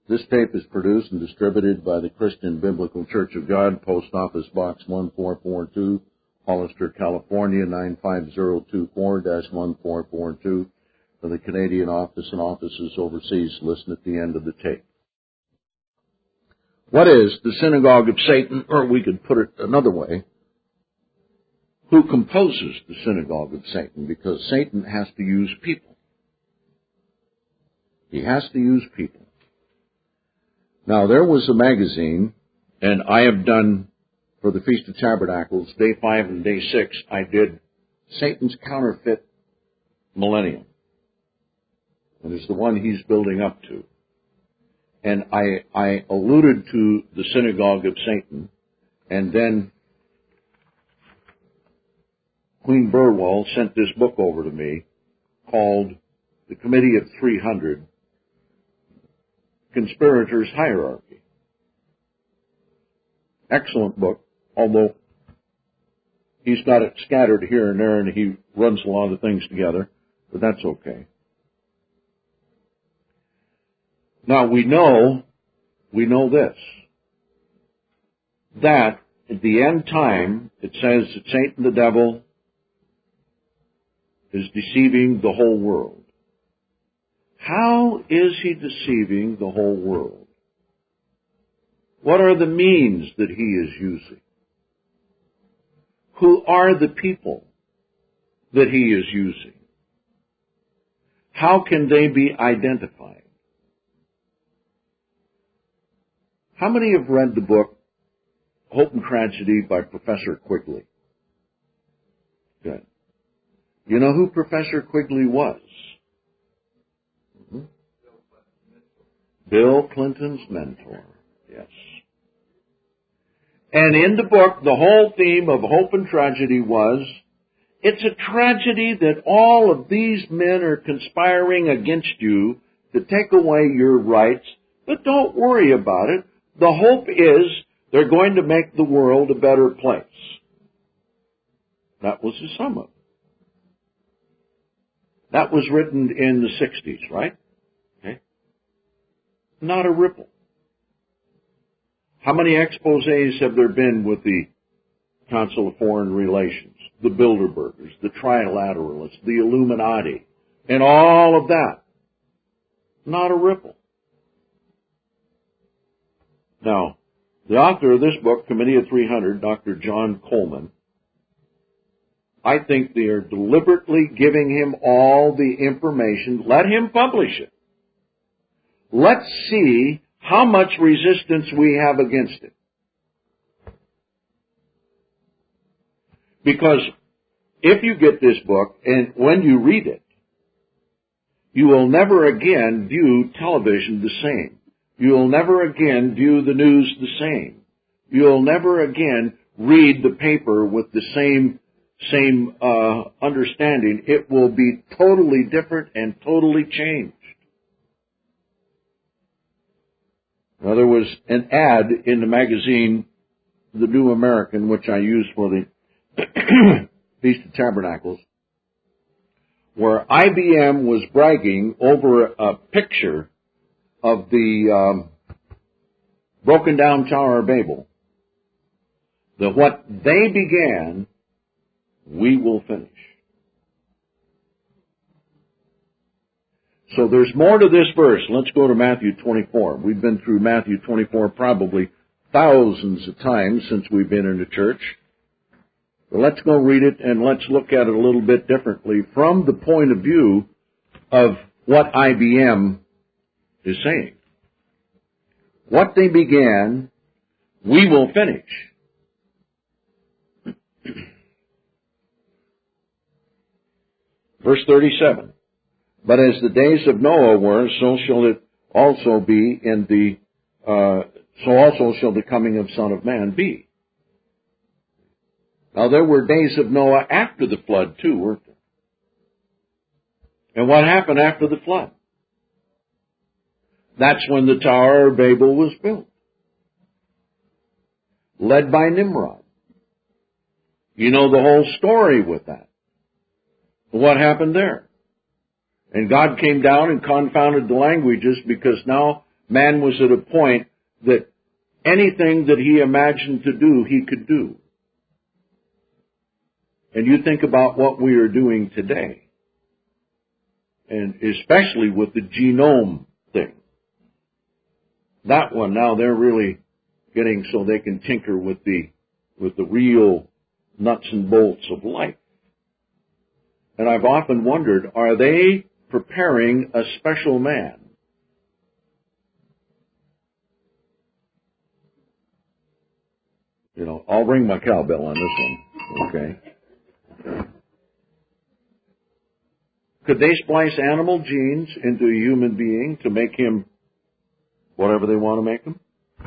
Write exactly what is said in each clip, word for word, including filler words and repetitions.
This tape is produced and distributed by the Christian Biblical Church of God, Post Office Box one four four two, Hollister, California, nine five zero two four dash one four four two. For the Canadian office and offices overseas, listen at the end of the tape. What is the synagogue of Satan? Or we could put it another way. Who composes the synagogue of Satan? Because Satan has to use people. He has to use people. Now, there was a magazine, and I have done, for the Feast of Tabernacles, day five and day six, I did Satan's Counterfeit Millennium. And it's the one he's building up to. And I, I alluded to the synagogue of Satan, and then Queen Burwell sent this book over to me called The Committee of three hundred, Conspirators' Hierarchy. Excellent book, although he's got it scattered here and there and he runs a lot of things together, but that's okay. Now we know, we know this, that at the end time, it says that Satan the devil is deceiving the whole world. How is he deceiving the whole world? What are the means that he is using? Who are the people that he is using? How can they be identified? How many have read the book Hope and Tragedy by Professor Quigley? Good. You know who Professor Quigley was? Mm-hmm. Bill Clinton's mentor. Yes. And in the book, the whole theme of Hope and Tragedy was, it's a tragedy that all of these men are conspiring against you to take away your rights, but don't worry about it. The hope is they're going to make the world a better place. That was the sum of it. That was written in the sixties, right? Okay. Not a ripple. How many exposés have there been with the Council of Foreign Relations, the Bilderbergers, the Trilateralists, the Illuminati, and all of that? Not a ripple. Now, the author of this book, Committee of three hundred, Doctor John Coleman, I think they are deliberately giving him all the information. Let him publish it. Let's see how much resistance we have against it. Because if you get this book, and when you read it, you will never again view television the same. You will never again view the news the same. You will never again read the paper with the same same uh, understanding. It will be totally different and totally changed. Now, there was an ad in the magazine, The New American, which I used for the Feast of Tabernacles, where I B M was bragging over a picture of the um, broken down Tower of Babel, that what they began, we will finish. So there's more to this verse. Let's go to Matthew twenty-four. We've been through Matthew twenty-four probably thousands of times since we've been in the church. But let's go read it and let's look at it a little bit differently from the point of view of what I B M is saying. What they began, we will finish. Verse thirty-seven. But as the days of Noah were, so shall it also be in the, uh, so also shall the coming of Son of Man be. Now there were days of Noah after the flood too, weren't there? And what happened after the flood? That's when the Tower of Babel was built, led by Nimrod. You know the whole story with that. What happened there? And God came down and confounded the languages because now Man was at a point that anything that he imagined to do, he could do. And you think about what we are doing today, and especially with the genome thing. That one, now they're really getting so they can tinker with the with the real nuts and bolts of life. And I've often wondered, are they preparing a special man? You know, I'll ring my cowbell on this one, okay? Could they splice animal genes into a human being to make him whatever they want to make him?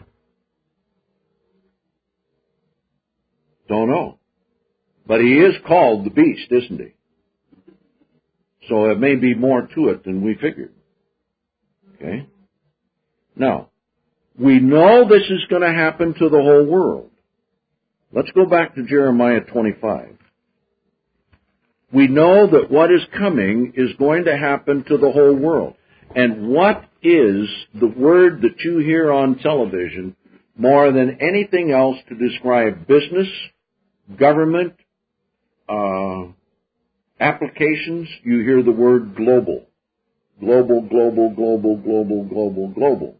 Don't know. But he is called the beast, isn't he? So it may be more to it than we figured. Okay? Now, we know this is going to happen to the whole world. Let's go back to Jeremiah twenty-five. We know that what is coming is going to happen to the whole world. And what is the word that you hear on television more than anything else to describe business, government, uh, applications? You hear the word global. Global, global, global, global, global, global.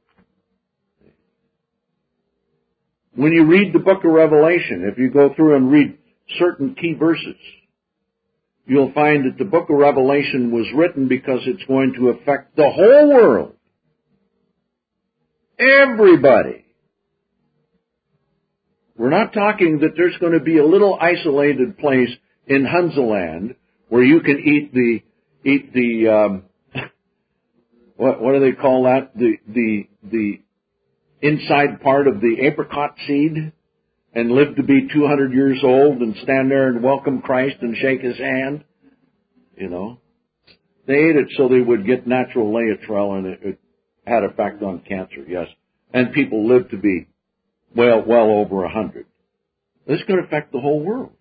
When you read the book of Revelation, if you go through and read certain key verses, you'll find that the book of Revelation was written because it's going to affect the whole world. Everybody. We're not talking that there's going to be a little isolated place in Hunzaland where you can eat the, eat the, um, what, what do they call that? The, the, the inside part of the apricot seed and live to be two hundred years old and stand there and welcome Christ and shake his hand. You know. They ate it so they would get natural Laetrile, and it, it had effect on cancer, yes. And people lived to be well, well over a hundred. This is going to affect the whole world.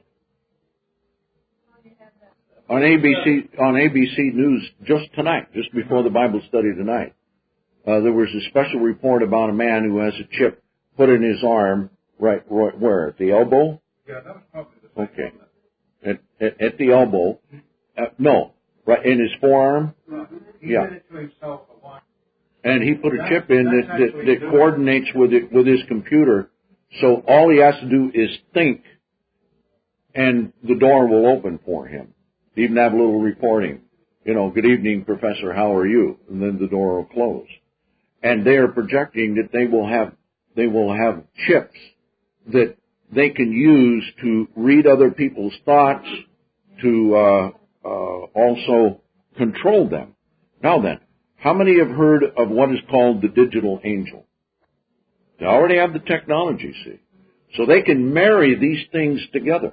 On A B C, on A B C News just tonight, just before the Bible study tonight, uh, there was a special report about a man who has a chip put in his arm, right, right where? At the elbow? Yeah, that was probably the same. Okay. At, at, at the elbow. Uh, no, right in his forearm? Right. He Yeah. did it to himself a lot. And he put a That's, chip in that, that, actually that doing coordinates with it, with his computer. So all he has to do is think, and the door will open for him. Even have a little reporting. You know, good evening, Professor, how are you? And then the door will close. And they are projecting that they will have, they will have chips that they can use to read other people's thoughts, to, uh, uh, also control them. Now then, how many have heard of what is called the digital angel? They already have the technology, see. So they can marry these things together.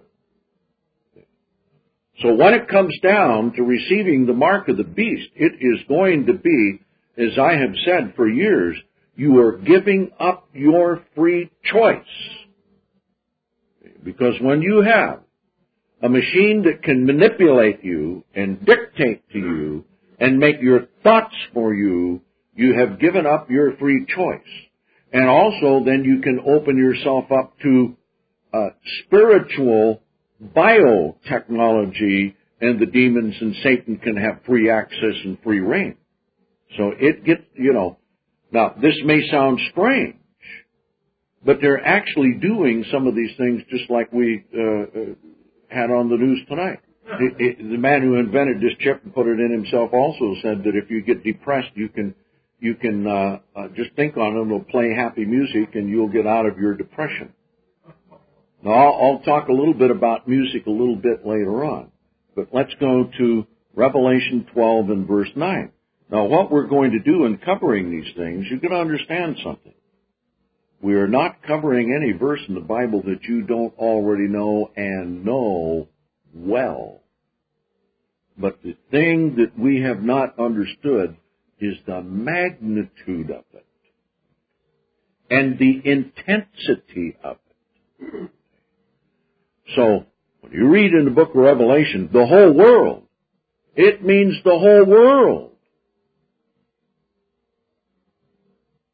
So when it comes down to receiving the mark of the beast, it is going to be, as I have said for years, you are giving up your free choice. Because when you have a machine that can manipulate you and dictate to you and make your thoughts for you, you have given up your free choice. And also then you can open yourself up to uh, spiritual biotechnology, and the demons and Satan can have free access and free reign. So it gets, you know, now this may sound strange, but they're actually doing some of these things just like we uh, uh, had on the news tonight. It, it, the man who invented this chip and put it in himself also said that if you get depressed, you can you can uh, uh, just think on it, it'll play happy music, and you'll get out of your depression. Now, I'll, I'll talk a little bit about music a little bit later on, but let's go to Revelation twelve and verse nine. Now, what we're going to do in covering these things, you're going to understand something. We are not covering any verse in the Bible that you don't already know and know well. But the thing that we have not understood is the magnitude of it and the intensity of it. So, when you read in the book of Revelation, the whole world, it means the whole world.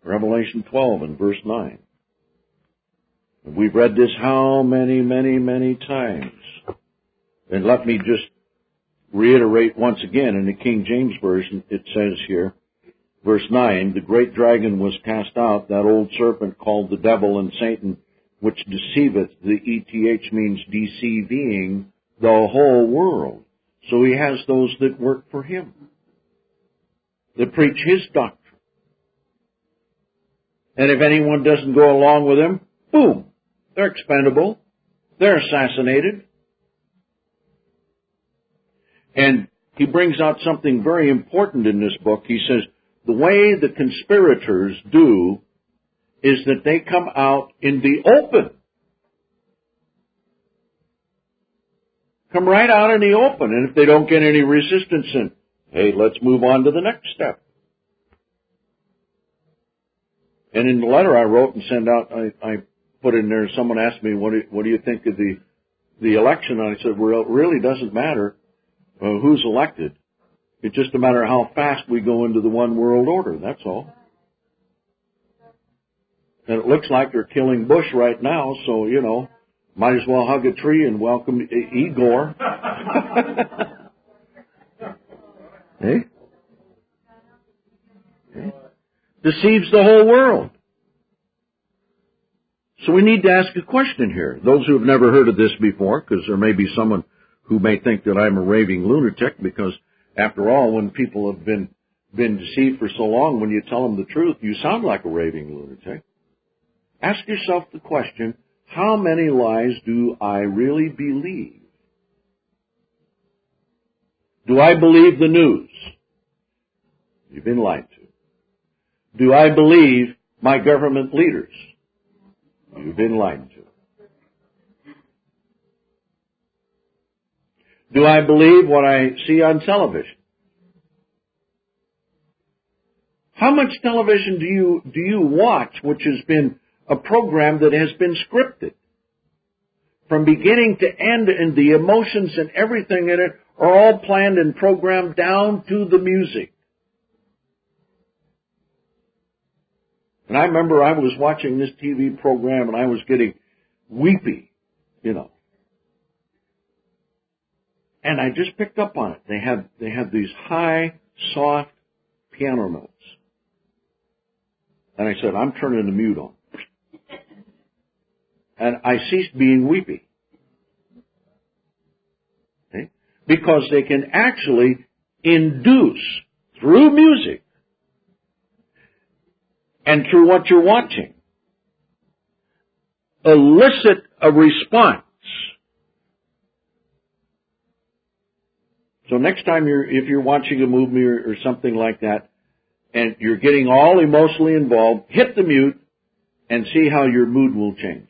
Revelation twelve and verse nine. We've read this how many, many, many times. And let me just reiterate once again, in the King James Version, it says here, verse nine, the great dragon was cast out, that old serpent called the devil and Satan, which deceiveth, the E T H means deceiving, the whole world. So he has those that work for him, that preach his doctrine. And if anyone doesn't go along with him, boom, they're expendable, they're assassinated. And he brings out something very important in this book. He says, the way the conspirators do is that they come out in the open. Come right out in the open. And if they don't get any resistance, then, hey, let's move on to the next step. And in the letter I wrote and sent out, I, I put in there, someone asked me, what do, what do you think of the, the election? And I said, well, it really doesn't matter uh, who's elected. It's just a matter of how fast we go into the one world order, that's all. And it looks like they're killing Bush right now, so, you know, might as well hug a tree and welcome Igor. Hey? Hey? Deceives the whole world. So we need to ask a question here. Those who have never heard of this before, because there may be someone who may think that I'm a raving lunatic, because after all, when people have been been deceived for so long, when you tell them the truth, you sound like a raving lunatic. Ask yourself the question, how many lies do I really believe? Do I believe the news? You've been lied to. Do I believe my government leaders? You've been lied to. Do I believe what I see on television? How much television do you do you watch which has been a program that has been scripted? From beginning to end, and the emotions and everything in it are all planned and programmed down to the music. And I remember I was watching this T V program and I was getting weepy, you know. And I just picked up on it. They had, they had these high, soft piano notes. And I said, I'm turning the mute on. And I ceased being weepy. Okay? Because they can actually induce, through music, and through what you're watching, elicit a response. So next time you're, if you're watching a movie or, or something like that, and you're getting all emotionally involved, hit the mute and see how your mood will change.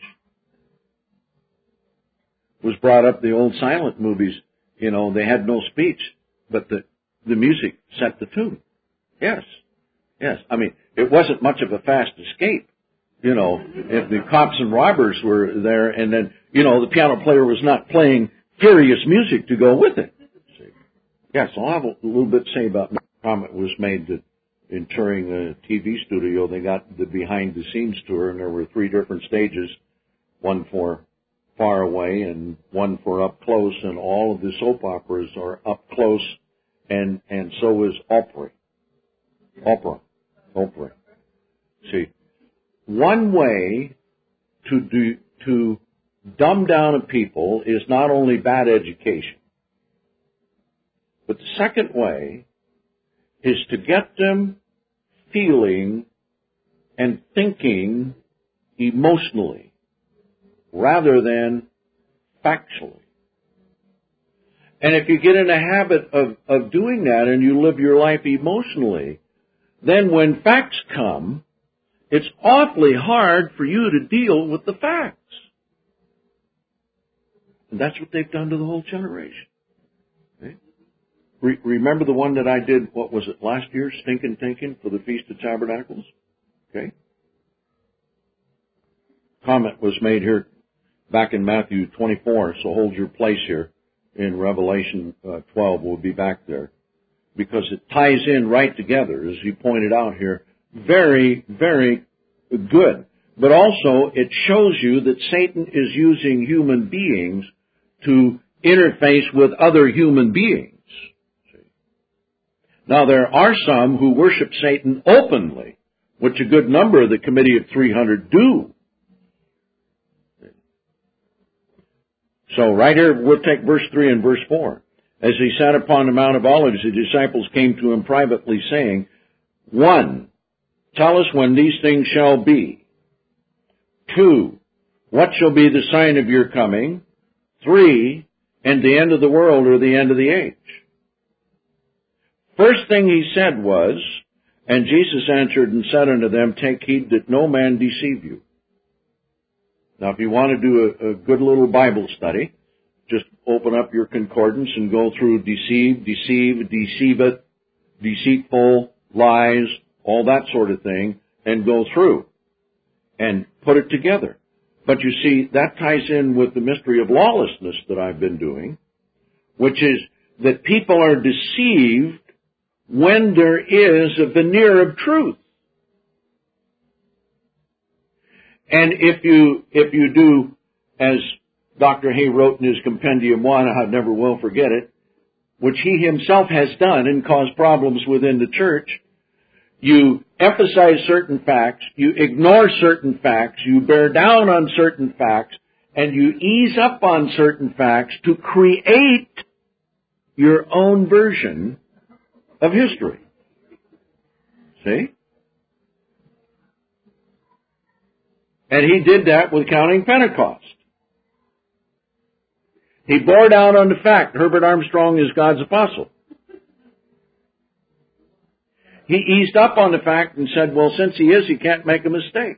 It was brought up the old silent movies, you know, they had no speech, but the, the music set the tune. Yes. Yes. I mean, it wasn't much of a fast escape. You know, if the cops and robbers were there and then, you know, the piano player was not playing furious music to go with it. Yes, I'll have a little bit to say about the comment was made that in touring a T V studio, they got the behind-the-scenes tour, and there were three different stages, one for far away and one for up close, and all of the soap operas are up close, and, and so is opera. Opera. Opera. See, one way to do, to dumb down a people is not only bad education, but the second way is to get them feeling and thinking emotionally rather than factually. And if you get in a habit of, of doing that and you live your life emotionally, then when facts come, it's awfully hard for you to deal with the facts. And that's what they've done to the whole generation. Okay? Re- remember the one that I did, what was it, last year, Stinkin' Thinking for the Feast of Tabernacles? Okay? Comment was made here back in Matthew twenty-four, so hold your place here in Revelation uh, twelve. We'll be back there. Because it ties in right together, as he pointed out here, very, very good. But also, it shows you that Satan is using human beings to interface with other human beings. Now, there are some who worship Satan openly, which a good number of the Committee of three hundred do. So right here, we'll take verse three and verse four. As he sat upon the Mount of Olives, the disciples came to him privately, saying, One, tell us when these things shall be. Two, what shall be the sign of your coming? Three, and the end of the world or the end of the age. First thing he said was, And Jesus answered and said unto them, Take heed that no man deceive you. Now, if you want to do a, a good little Bible study, just open up your concordance and go through deceive, deceive, deceiveth, deceitful, lies, all that sort of thing, and go through and put it together. But you see, that ties in with the mystery of lawlessness that I've been doing, which is that people are deceived when there is a veneer of truth. And if you, if you do, as Doctor Hay wrote in his Compendium one, I never will forget it, which he himself has done and caused problems within the church, you emphasize certain facts, you ignore certain facts, you bear down on certain facts, and you ease up on certain facts to create your own version of history. See? And he did that with counting Pentecost. He bore down on the fact Herbert Armstrong is God's apostle. He eased up on the fact and said, well, since he is, he can't make a mistake.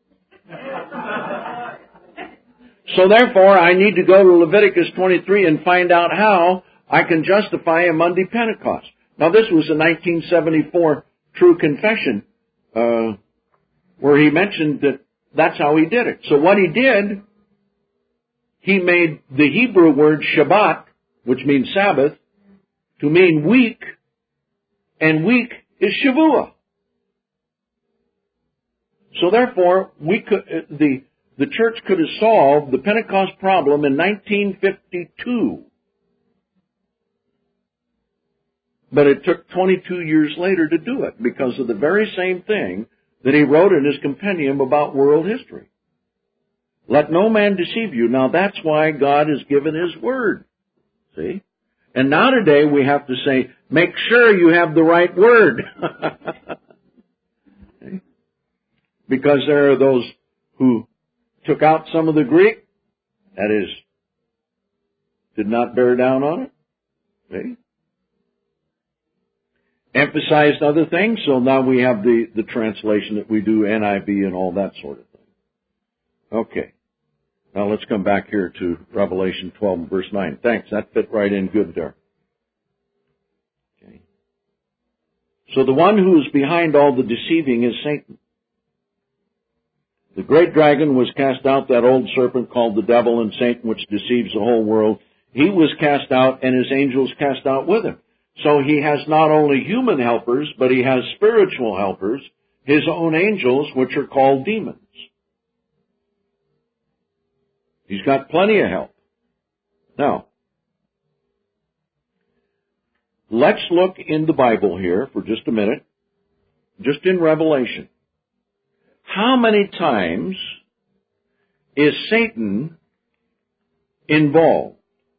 So therefore, I need to go to Leviticus twenty-three and find out how I can justify a Monday Pentecost. Now, this was a nineteen seventy-four True Confession, uh, where he mentioned that that's how he did it. So what he did, he made the Hebrew word Shabbat, which means Sabbath, to mean week, and week is Shavua. So therefore, we could, the, the church could have solved the Pentecost problem in nineteen fifty-two. But it took twenty-two years later to do it because of the very same thing that he wrote in his compendium about world history. Let no man deceive you. Now that's why God has given his word. See? And now today we have to say, make sure you have the right word. Because there are those who took out some of the Greek, that is, did not bear down on it. See? Emphasized other things, so now we have the, the translation that we do, N I V and all that sort of thing. Okay. Now let's come back here to Revelation twelve and verse nine. Thanks, that fit right in good there. Okay. So the one who is behind all the deceiving is Satan. The great dragon was cast out, that old serpent called the devil and Satan, which deceives the whole world. He was cast out, and his angels cast out with him. So he has not only human helpers, but he has spiritual helpers, his own angels, which are called demons. He's got plenty of help. Now, let's look in the Bible here for just a minute, just in Revelation. How many times is Satan involved?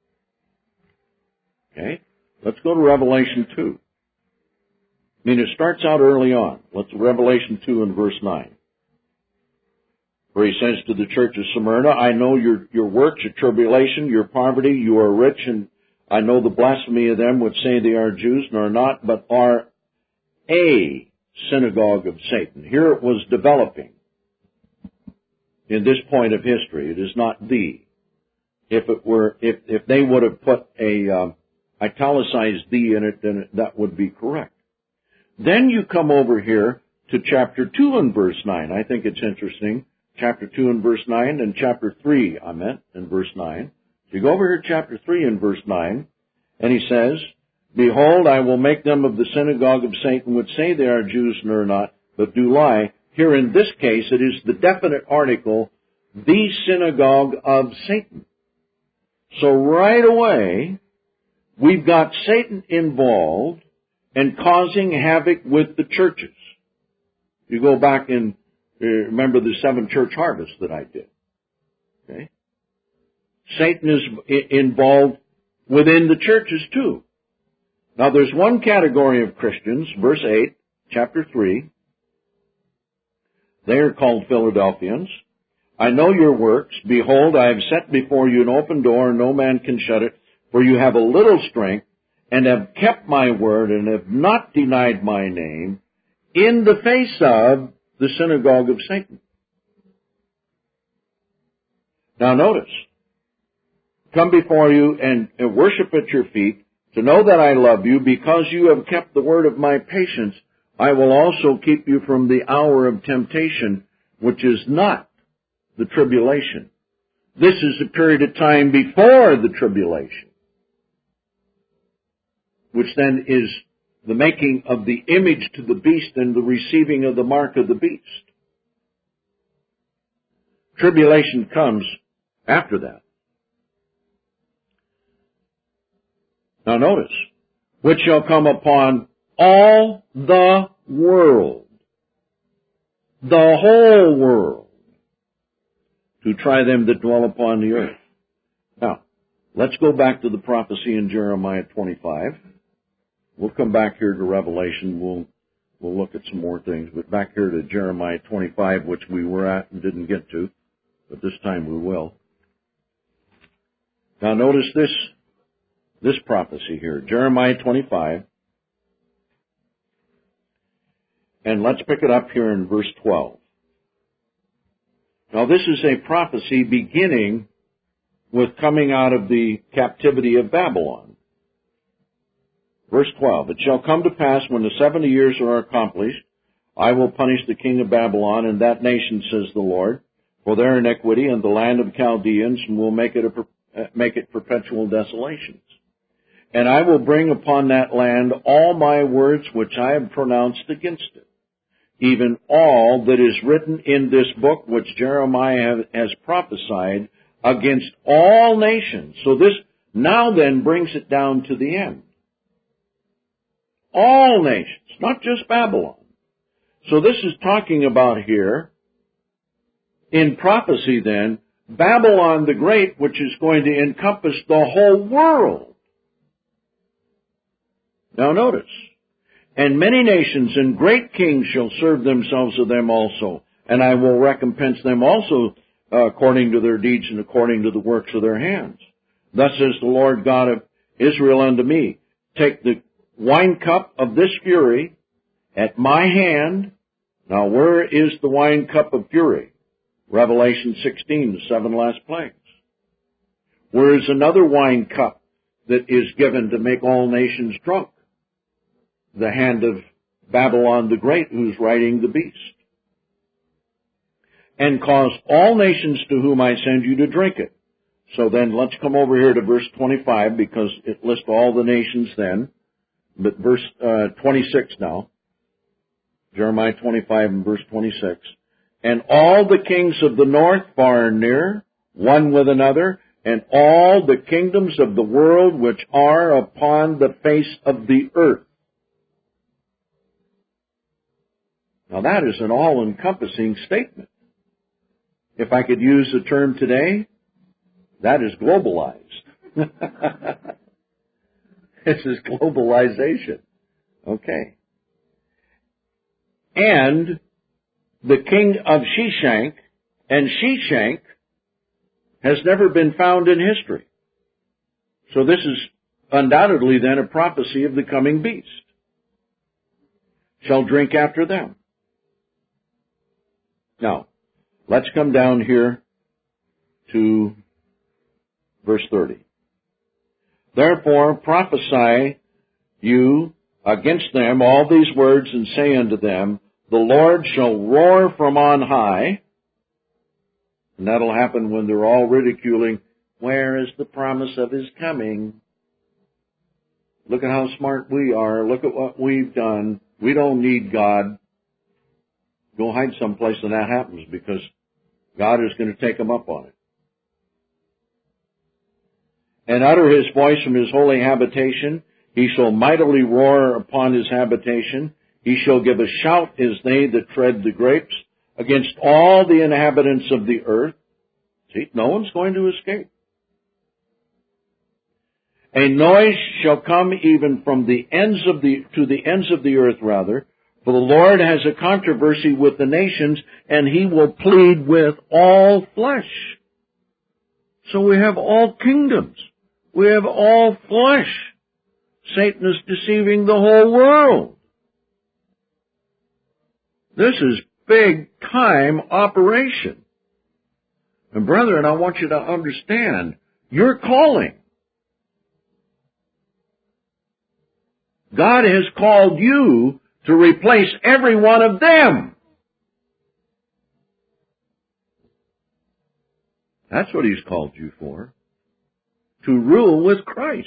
Okay. Let's go to Revelation two. I mean, it starts out early on. Let's Revelation two and verse nine. Where he says to the church of Smyrna, I know your, your works, your tribulation, your poverty, you are rich, and I know the blasphemy of them which say they are Jews, and are not, but are a synagogue of Satan. Here it was developing in this point of history. It is not the. If it were, if, if they would have put a, um, italicized the in it, then that would be correct. Then you come over here to chapter two and verse nine. I think it's interesting. Chapter two and verse nine, and chapter three, I meant, in verse nine. So you go over here to chapter three and verse nine, and he says, Behold, I will make them of the synagogue of Satan, which say they are Jews and are not, but do lie. Here in this case, it is the definite article, the synagogue of Satan. So right away, we've got Satan involved and causing havoc with the churches. You go back and uh, remember the seven church harvests that I did. Okay? Satan is I- involved within the churches too. Now there's one category of Christians, verse eight, chapter three. They are called Philadelphians. I know your works. Behold, I have set before you an open door, and no man can shut it. For you have a little strength, and have kept my word, and have not denied my name, in the face of the synagogue of Satan. Now notice, come before you and, and worship at your feet, to know that I love you, because you have kept the word of my patience. I will also keep you from the hour of temptation, which is not the tribulation. This is a period of time before the tribulation, which then is the making of the image to the beast and the receiving of the mark of the beast. Tribulation comes after that. Now notice, which shall come upon all the world, the whole world, to try them that dwell upon the earth. Now, let's go back to the prophecy in Jeremiah twenty-five. We'll come back here to Revelation. We'll, we'll look at some more things. But back here to Jeremiah twenty-five, which we were at and didn't get to, but this time we will. Now notice this, this prophecy here, Jeremiah twenty-five. And let's pick it up here in verse twelve. Now this is a prophecy beginning with coming out of the captivity of Babylon. Verse twelve, it shall come to pass when the seventy years are accomplished, I will punish the king of Babylon and that nation, says the Lord, for their iniquity, and the land of Chaldeans, and will make it, a, make it perpetual desolations. And I will bring upon that land all my words which I have pronounced against it, even all that is written in this book which Jeremiah has prophesied against all nations. So this now then brings it down to the end. All nations, not just Babylon. So this is talking about here, in prophecy then, Babylon the Great, which is going to encompass the whole world. Now notice, and many nations and great kings shall serve themselves of them also, and I will recompense them also uh, according to their deeds and according to the works of their hands. Thus says the Lord God of Israel unto me, take the wine cup of this fury at my hand. Now where is the wine cup of fury? Revelation sixteen, the seven last plagues. Where is another wine cup that is given to make all nations drunk? The hand of Babylon the Great, who's riding the beast. And cause all nations to whom I send you to drink it. So then let's come over here to verse twenty-five, because it lists all the nations then. But verse uh, twenty-six now. Jeremiah twenty-five and verse twenty-six. And all the kings of the north, far and near, one with another, and all the kingdoms of the world which are upon the face of the earth. Now that is an all-encompassing statement. If I could use the term today, that is globalized. This is globalization. Okay. And the king of Sheshank, and Sheshank has never been found in history. So this is undoubtedly then a prophecy of the coming beast. Shall drink after them. Now, let's come down here to verse thirty. Therefore prophesy you against them all these words, and say unto them, the Lord shall roar from on high. And that'll happen when they're all ridiculing, where is the promise of his coming? Look at how smart we are. Look at what we've done. We don't need God. Go hide someplace when that happens, because God is going to take them up on it. And utter his voice from his holy habitation. He shall mightily roar upon his habitation. He shall give a shout as they that tread the grapes against all the inhabitants of the earth. See, no one's going to escape. A noise shall come even from the ends of the, to the ends of the earth rather, for the Lord has a controversy with the nations, and he will plead with all flesh. So we have all kingdoms. We have all flesh. Satan is deceiving the whole world. This is big time operation. And brethren, I want you to understand your calling. God has called you to replace every one of them. That's what he's called you for. To rule with Christ.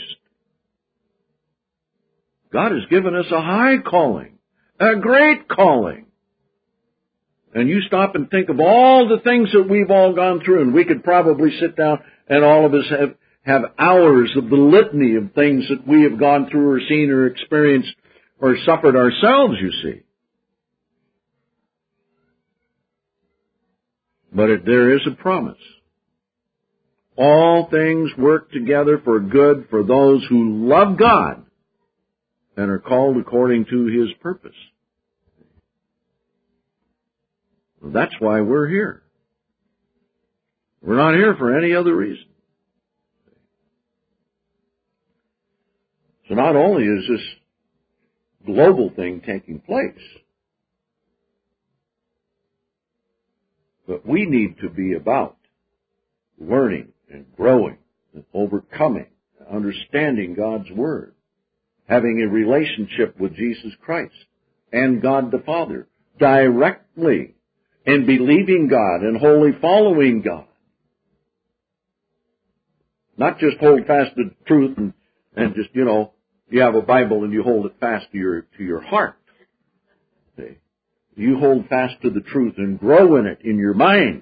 God has given us a high calling, a great calling. And you stop and think of all the things that we've all gone through, and we could probably sit down and all of us have, have hours of the litany of things that we have gone through or seen or experienced or suffered ourselves, you see. But it, there is a promise. All things work together for good for those who love God and are called according to his purpose. That's why we're here. We're not here for any other reason. So not only is this global thing taking place, but we need to be about learning and growing and overcoming, understanding God's Word, having a relationship with Jesus Christ and God the Father directly, and believing God and wholly following God. Not just hold fast to the truth and, and just, you know, you have a Bible and you hold it fast to your, to your heart. See? You hold fast to the truth and grow in it in your mind.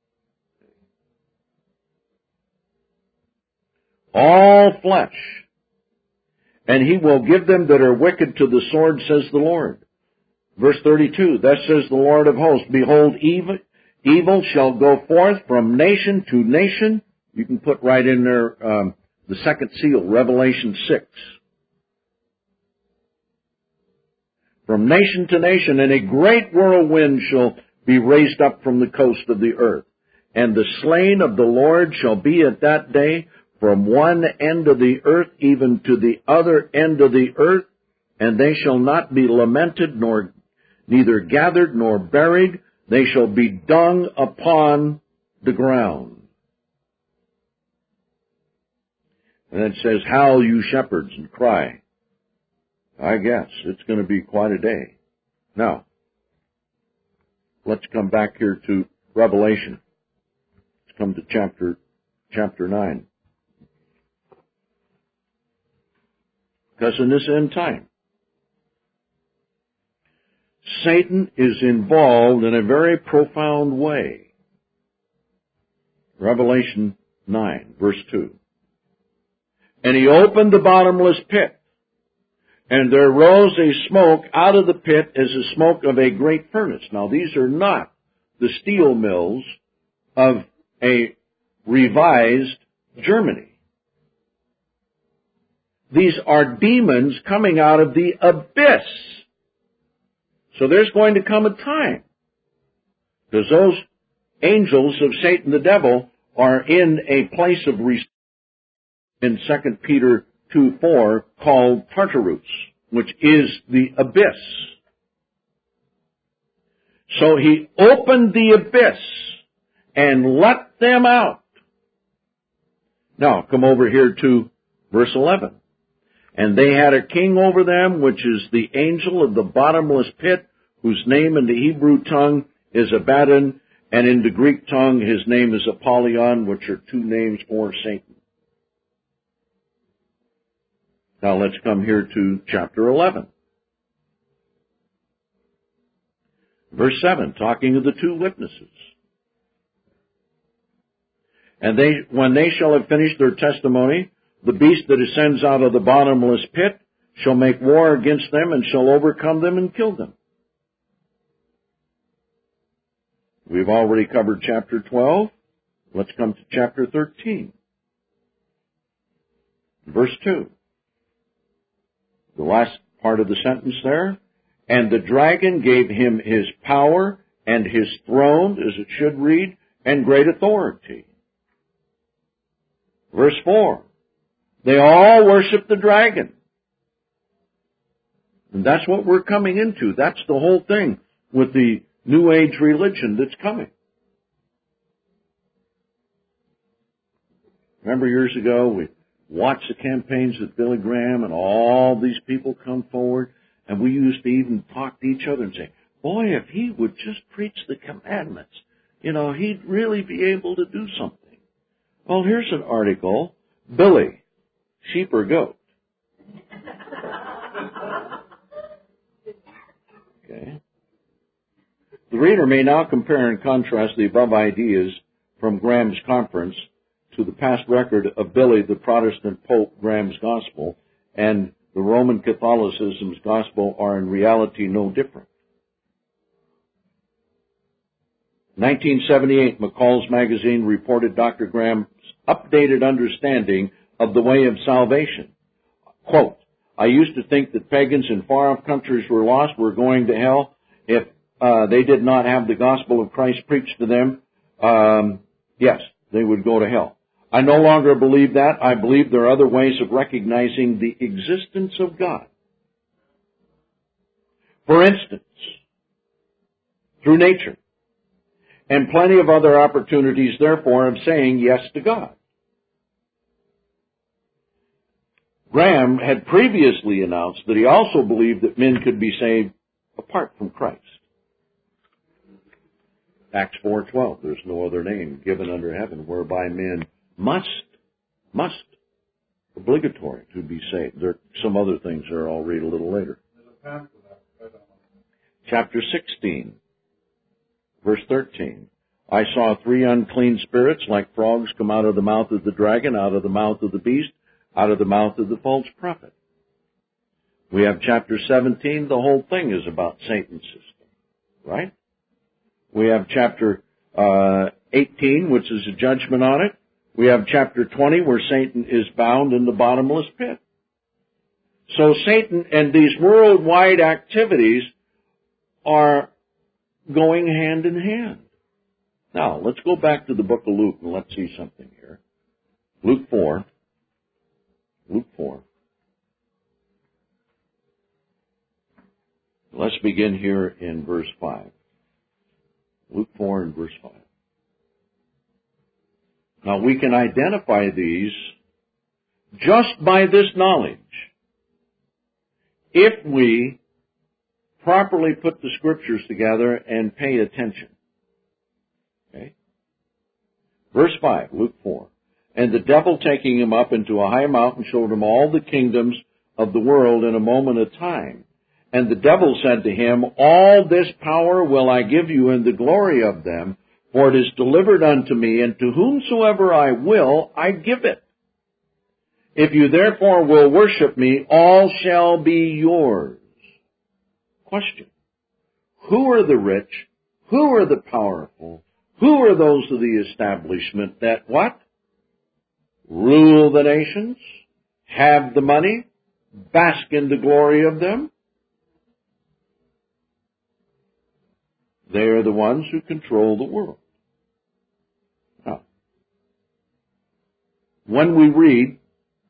All flesh. And he will give them that are wicked to the sword, says the Lord. Verse thirty-two, thus says the Lord of hosts, behold, evil, evil shall go forth from nation to nation. You can put right in there um, the second seal, Revelation six. From nation to nation, and a great whirlwind shall be raised up from the coast of the earth. And the slain of the Lord shall be at that day from one end of the earth even to the other end of the earth, and they shall not be lamented, nor neither gathered nor buried. They shall be dung upon the ground. And it says, howl you shepherds and cry. I guess it's going to be quite a day. Now, let's come back here to Revelation. Let's come to chapter, chapter nine. Because in this end time, Satan is involved in a very profound way. Revelation nine, verse two. And he opened the bottomless pit, and there rose a smoke out of the pit as the smoke of a great furnace. Now these are not the steel mills of a revised Germany. These are demons coming out of the abyss. So there's going to come a time, because those angels of Satan the devil are in a place of restraint in Second Peter two four called Tartarus, which is the abyss. So he opened the abyss and let them out. Now, come over here to verse eleven. And they had a king over them, which is the angel of the bottomless pit, whose name in the Hebrew tongue is Abaddon, and in the Greek tongue his name is Apollyon, which are two names for Satan. Now let's come here to chapter eleven. Verse seven, talking of the two witnesses. And they, when they shall have finished their testimony, the beast that ascends out of the bottomless pit shall make war against them and shall overcome them and kill them. We've already covered chapter twelve. Let's come to chapter thirteen. Verse two. The last part of the sentence there. And the dragon gave him his power and his throne, as it should read, and great authority. Verse four. They all worship the dragon. And that's what we're coming into. That's the whole thing with the New Age religion that's coming. Remember years ago, we watched the campaigns with Billy Graham and all these people come forward, and we used to even talk to each other and say, boy, if he would just preach the commandments, you know, he'd really be able to do something. Well, here's an article, Billy, sheep or goat? Okay. The reader may now compare and contrast the above ideas from Graham's conference to the past record of Billy, the Protestant Pope, Graham's gospel, and the Roman Catholicism's gospel are in reality no different. nineteen seventy-eight, McCall's magazine reported Doctor Graham's updated understanding of the way of salvation. Quote, I used to think that pagans in far-off countries were lost, were going to hell, if uh, they did not have the gospel of Christ preached to them. Um, yes, they would go to hell. I no longer believe that. I believe there are other ways of recognizing the existence of God. For instance, through nature, and plenty of other opportunities, therefore, of saying yes to God. Graham had previously announced that he also believed that men could be saved apart from Christ. Acts four twelve, there's no other name given under heaven whereby men must, must, obligatory to be saved. There are some other things there I'll read a little later. Chapter sixteen, verse thirteen. I saw three unclean spirits like frogs come out of the mouth of the dragon, out of the mouth of the beast, out of the mouth of the false prophet. We have chapter seventeen, the whole thing is about Satan's system, right? We have chapter uh, eighteen, which is a judgment on it. We have chapter twenty, where Satan is bound in the bottomless pit. So Satan and these worldwide activities are going hand in hand. Now, let's go back to the book of Luke and let's see something here. Luke four. Luke four. Let's begin here in verse five. Luke four and verse five. Now, we can identify these just by this knowledge if we properly put the scriptures together and pay attention. Okay? Verse five, Luke four. And the devil, taking him up into a high mountain, showed him all the kingdoms of the world in a moment of time. And the devil said to him, all this power will I give you and the glory of them, for it is delivered unto me, and to whomsoever I will, I give it. If you therefore will worship me, all shall be yours. Question. Who are the rich? Who are the powerful? Who are those of the establishment that what? Rule the nations, have the money, bask in the glory of them? They are the ones who control the world. Now, when we read,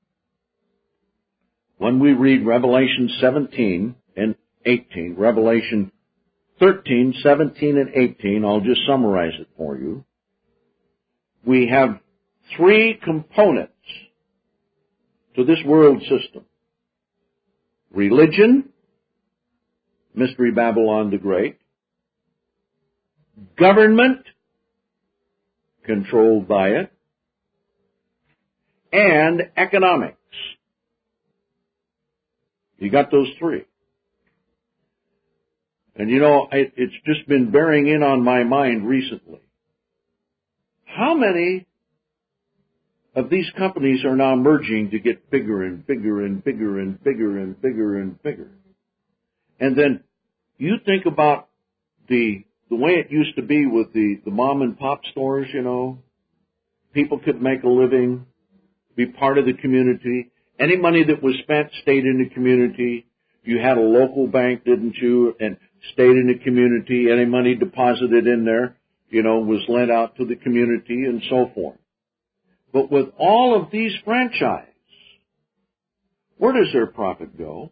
when we read Revelation seventeen and eighteen, Revelation thirteen, seventeen, and eighteen, I'll just summarize it for you. We have three components to this world system. Religion, Mystery Babylon the Great. Government, controlled by it. And economics. You got those three. And you know, it, it's just been bearing in on my mind recently. How many of these companies are now merging to get bigger and bigger and bigger and bigger and bigger and bigger? And then you think about the the way it used to be with the, the mom and pop stores, you know. People could make a living, be part of the community. Any money that was spent stayed in the community. You had a local bank, didn't you, and stayed in the community. Any money deposited in there, you know, was lent out to the community and so forth. But with all of these franchises, where does their profit go?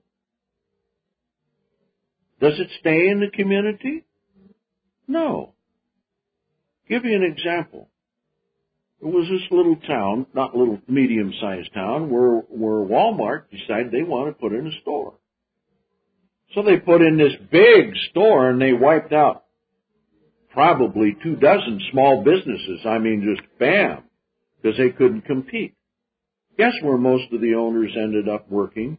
Does it stay in the community? No. Give you an example. There was this little town, not little, medium-sized town, where, where Walmart decided they want to put in a store. So they put in this big store and they wiped out probably two dozen small businesses. I mean, just bam, because they couldn't compete. Guess where most of the owners ended up working?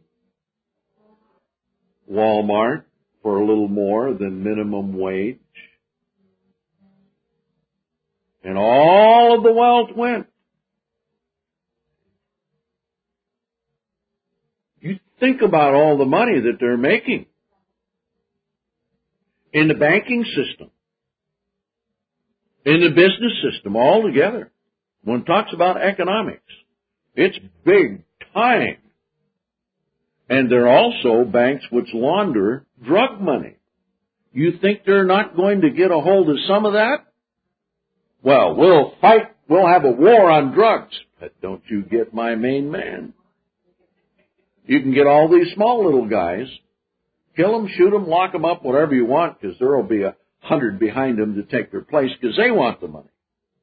Walmart, for a little more than minimum wage. And all of the wealth went. You think about all the money that they're making in the banking system, in the business system, all together. When it talks about economics, it's big time. And they're also banks which launder drug money. You think they're not going to get a hold of some of that? Well, we'll fight, we'll have a war on drugs. But don't you get my main man. You can get all these small little guys, kill them, shoot them, lock them up, whatever you want, because there will be a hundred behind them to take their place because they want the money.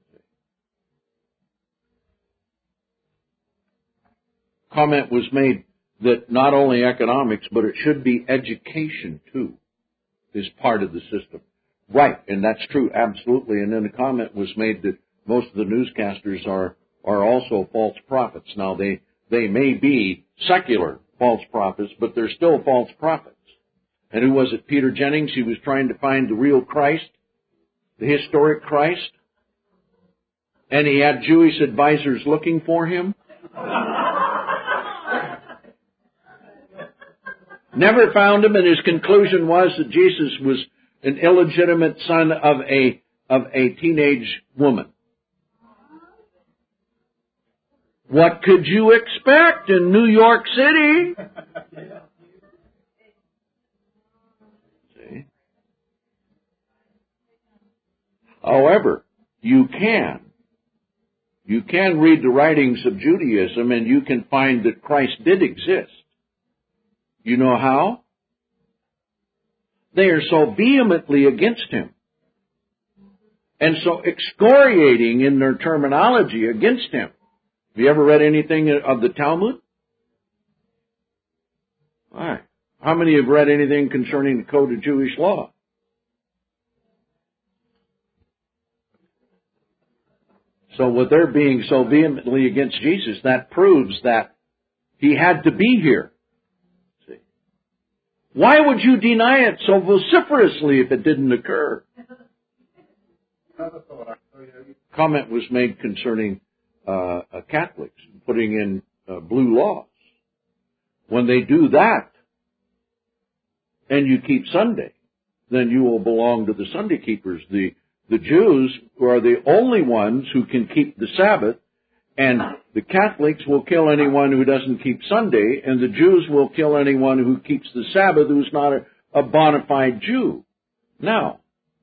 Comment was made that not only economics, but it should be education too, is part of the system. Right, and that's true, absolutely. And then a comment was made that most of the newscasters are, are also false prophets. Now, they, they may be secular false prophets, but they're still false prophets. And who was it? Peter Jennings? He was trying to find the real Christ, the historic Christ, and he had Jewish advisors looking for him. Never found him, and his conclusion was that Jesus was an illegitimate son of a of a teenage woman. What could you expect in New York City? See? However, you can. You can read the writings of Judaism and you can find that Christ did exist. You know how? They are so vehemently against him and so excoriating in their terminology against him. Have you ever read anything of the Talmud? All right. How many have read anything concerning the Code of Jewish Law? So with their being so vehemently against Jesus, that proves that he had to be here. See? Why would you deny it so vociferously if it didn't occur? Comment was made concerning uh, Catholics putting in uh, blue laws. When they do that, and you keep Sunday, then you will belong to the Sunday keepers. The The Jews are the only ones who can keep the Sabbath, and the Catholics will kill anyone who doesn't keep Sunday, and the Jews will kill anyone who keeps the Sabbath who's not a, a bona fide Jew. Now,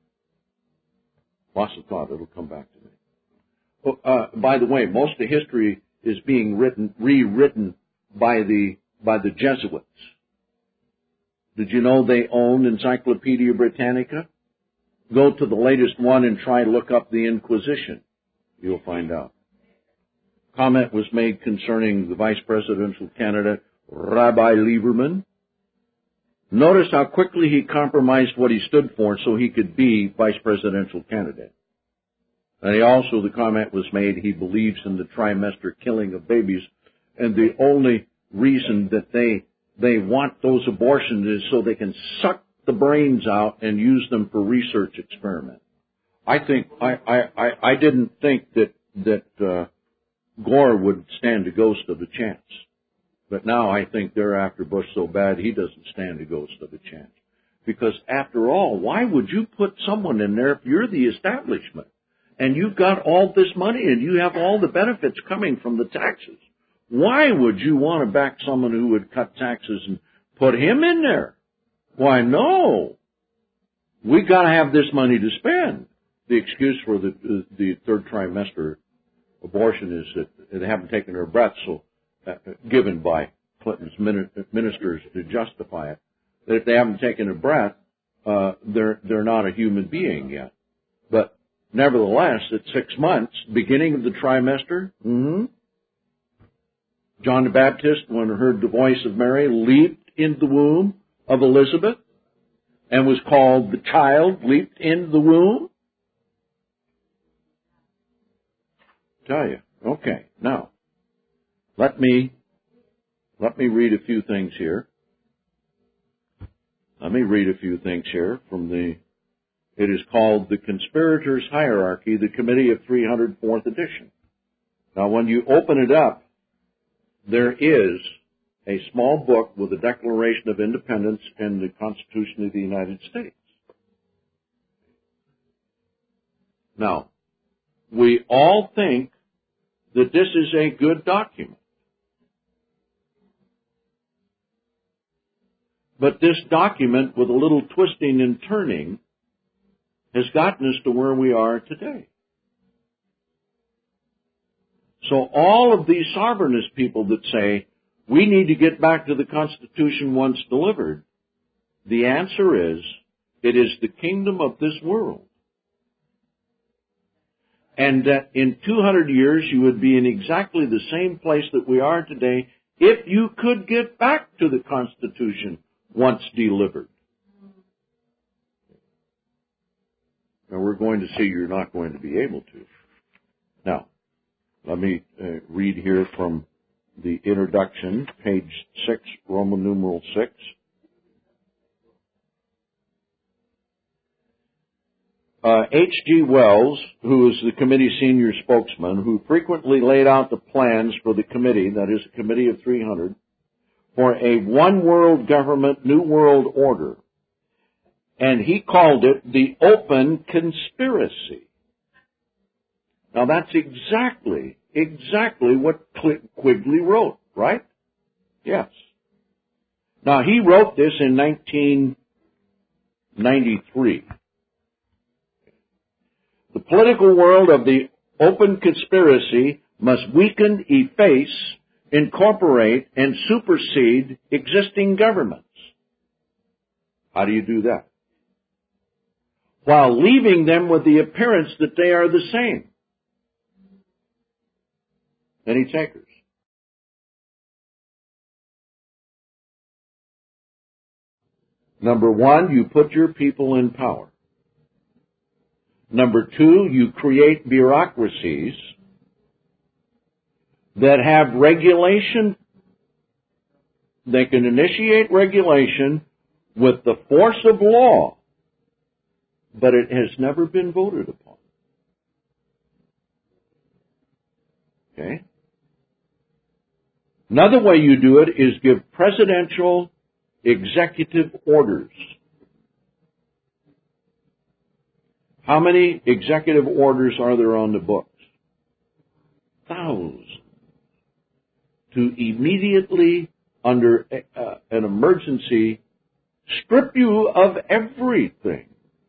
lost of thought, it'll come back to me. Oh, uh, by the way, most of history is being written, rewritten by the, by the Jesuits. Did you know they own Encyclopedia Britannica? Go to the latest one and try to look up the Inquisition. You'll find out. Comment was made concerning the vice presidential candidate, Rabbi Lieberman. Notice how quickly he compromised what he stood for so he could be vice presidential candidate. And he also, the comment was made, he believes in the trimester killing of babies, and the only reason that they they want those abortions is so they can suck the brains out and use them for research experiment. I think I I, I, I didn't think that that uh, Gore would stand a ghost of a chance, but now I think they're after Bush so bad he doesn't stand a ghost of a chance. Because after all, why would you put someone in there if you're the establishment and you've got all this money and you have all the benefits coming from the taxes? Why would you want to back someone who would cut taxes and put him in there? Why, no. We got to have this money to spend. The excuse for the the third trimester abortion is that they haven't taken their breath, so uh, given by Clinton's ministers to justify it. That if they haven't taken a breath, uh, they're they're not a human being yet. But nevertheless, at six months, beginning of the trimester, mm-hmm, John the Baptist, when he heard the voice of Mary, leaped into the womb of Elizabeth and was called the child, leaped into the womb. Tell you. Okay, now, let me, let me read a few things here. Let me read a few things here from the, it is called The Conspirators' Hierarchy, the Committee of three hundred fourth edition. Now, when you open it up, there is a small book with a Declaration of Independence and the Constitution of the United States. Now, we all think that this is a good document. But this document, with a little twisting and turning, has gotten us to where we are today. So all of these sovereignist people that say, we need to get back to the Constitution once delivered, the answer is, it is the kingdom of this world. And that in two hundred years you would be in exactly the same place that we are today if you could get back to the Constitution once delivered. Now we're going to see you're not going to be able to. Now, let me uh, read here from the introduction, page six, Roman numeral six. Uh, H G Wells, who is the committee's senior spokesman, who frequently laid out the plans for the committee, that is a committee of three hundred, for a one-world government, new world order. And he called it the Open Conspiracy. Now that's exactly, exactly what Quigley wrote, right? Yes. Now he wrote this in nineteen ninety-three. The political world of the open conspiracy must weaken, efface, incorporate, and supersede existing governments. How do you do that? While leaving them with the appearance that they are the same. Any takers? Number one, you put your people in power. Number two, you create bureaucracies that have regulation. They can initiate regulation with the force of law, but it has never been voted upon. Okay? Another way you do it is give presidential executive orders. How many executive orders are there on the books? Thousands. To immediately, under uh, an emergency, strip you of everything.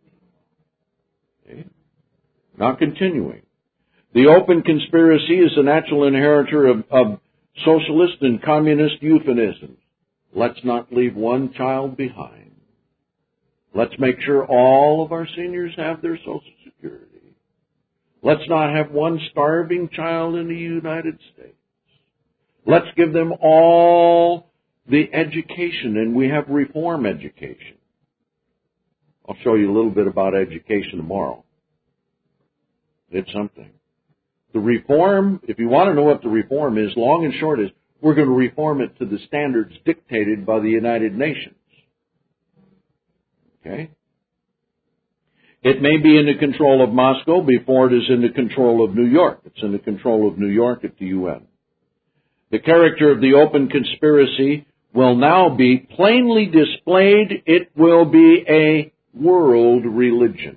Okay. Now continuing. The open conspiracy is the natural inheritor of, of socialist and communist euphemisms. Let's not leave one child behind. Let's make sure all of our seniors have their Social Security. Let's not have one starving child in the United States. Let's give them all the education, and we have reform education. I'll show you a little bit about education tomorrow. It's something. The reform, if you want to know what the reform is, long and short is, we're going to reform it to the standards dictated by the United Nations. Okay? It may be in the control of Moscow before it is in the control of New York. It's in the control of New York at the U N. The character of the open conspiracy will now be plainly displayed. It will be a world religion.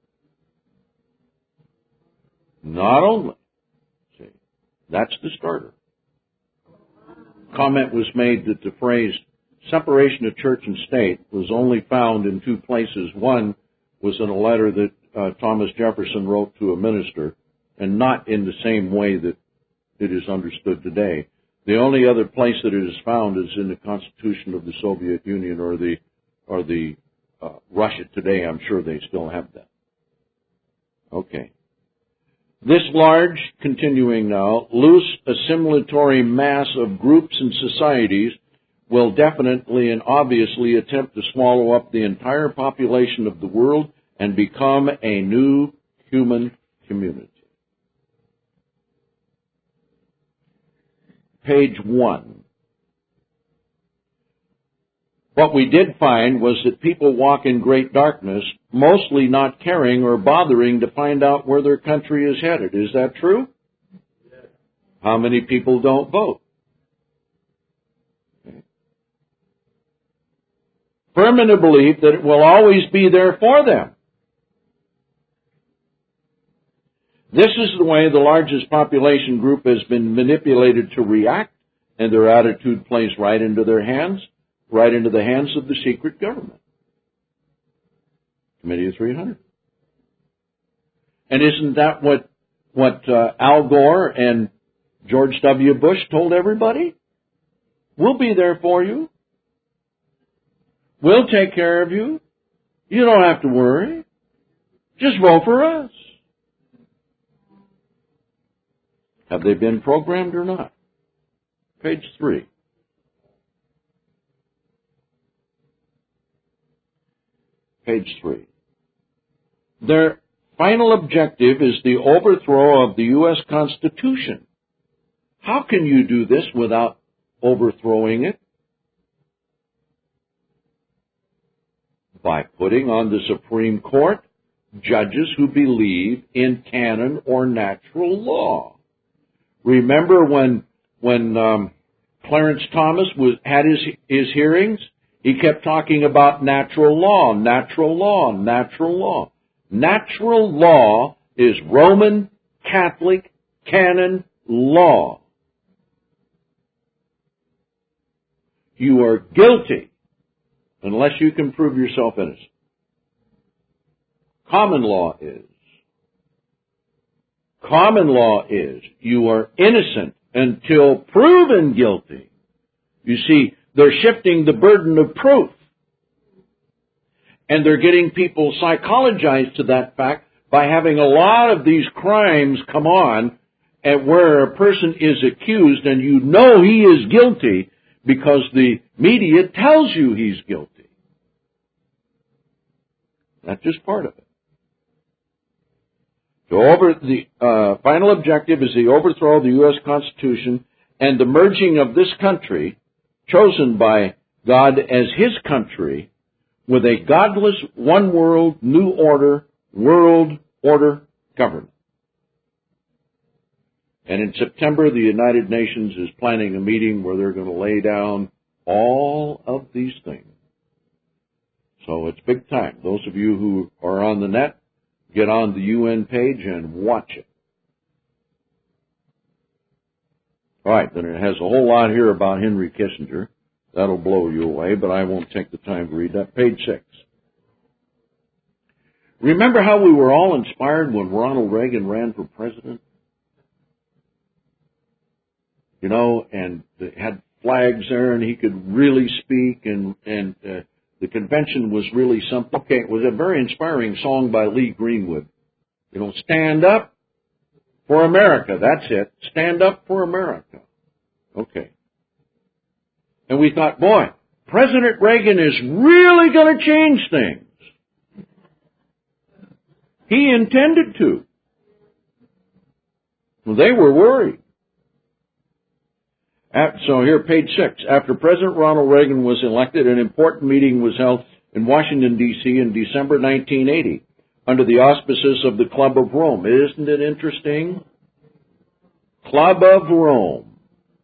Not only. See, that's the starter. Comment was made that the phrase separation of church and state was only found in two places. One was in a letter that uh, Thomas Jefferson wrote to a minister, and not in the same way that it is understood today. The only other place that it is found is in the Constitution of the Soviet Union or the or the uh, Russia today. I'm sure they still have that. Okay. This large, continuing now, loose assimilatory mass of groups and societies will definitely and obviously attempt to swallow up the entire population of the world and become a new human community. Page one. What we did find was that people walk in great darkness, mostly not caring or bothering to find out where their country is headed. Is that true? Yes. How many people don't vote? Okay. Firm in the belief that it will always be there for them. This is the way the largest population group has been manipulated to react, and their attitude plays right into their hands, right into the hands of the secret government. Committee of three hundred. And isn't that what what uh, Al Gore and George W. Bush told everybody? We'll be there for you. We'll take care of you. You don't have to worry. Just vote for us. Have they been programmed or not? Page three. Page three. Their final objective is the overthrow of the U S Constitution. How can you do this without overthrowing it? By putting on the Supreme Court judges who believe in canon or natural law. Remember when when um, Clarence Thomas was had his his hearings? He kept talking about natural law, natural law, natural law. Natural law is Roman Catholic canon law. You are guilty unless you can prove yourself innocent. Common law is. Common law is you are innocent until proven guilty. You see, they're shifting the burden of proof. And they're getting people psychologized to that fact by having a lot of these crimes come on and where a person is accused and you know he is guilty because the media tells you he's guilty. That's just part of it. The over, the uh, final objective is the overthrow of the U S Constitution and the merging of this country, chosen by God as His country, with a godless, one world, new order, world order government. And in September, the United Nations is planning a meeting where they're going to lay down all of these things. So it's big time. Those of you who are on the net, get on the U N page and watch it. All right, then it has a whole lot here about Henry Kissinger. That'll blow you away, but I won't take the time to read that. Page six. Remember how we were all inspired when Ronald Reagan ran for president? You know, and they had flags there, and he could really speak, and, and uh, the convention was really something. Okay, it was a very inspiring song by Lee Greenwood. You know, stand up for America. That's it. Stand up for America. Okay. And we thought, boy, President Reagan is really going to change things. He intended to. Well, they were worried. So here, page six. After President Ronald Reagan was elected, an important meeting was held in Washington, D C in December nineteen eighty, under the auspices of the Club of Rome. Isn't it interesting? Club of Rome.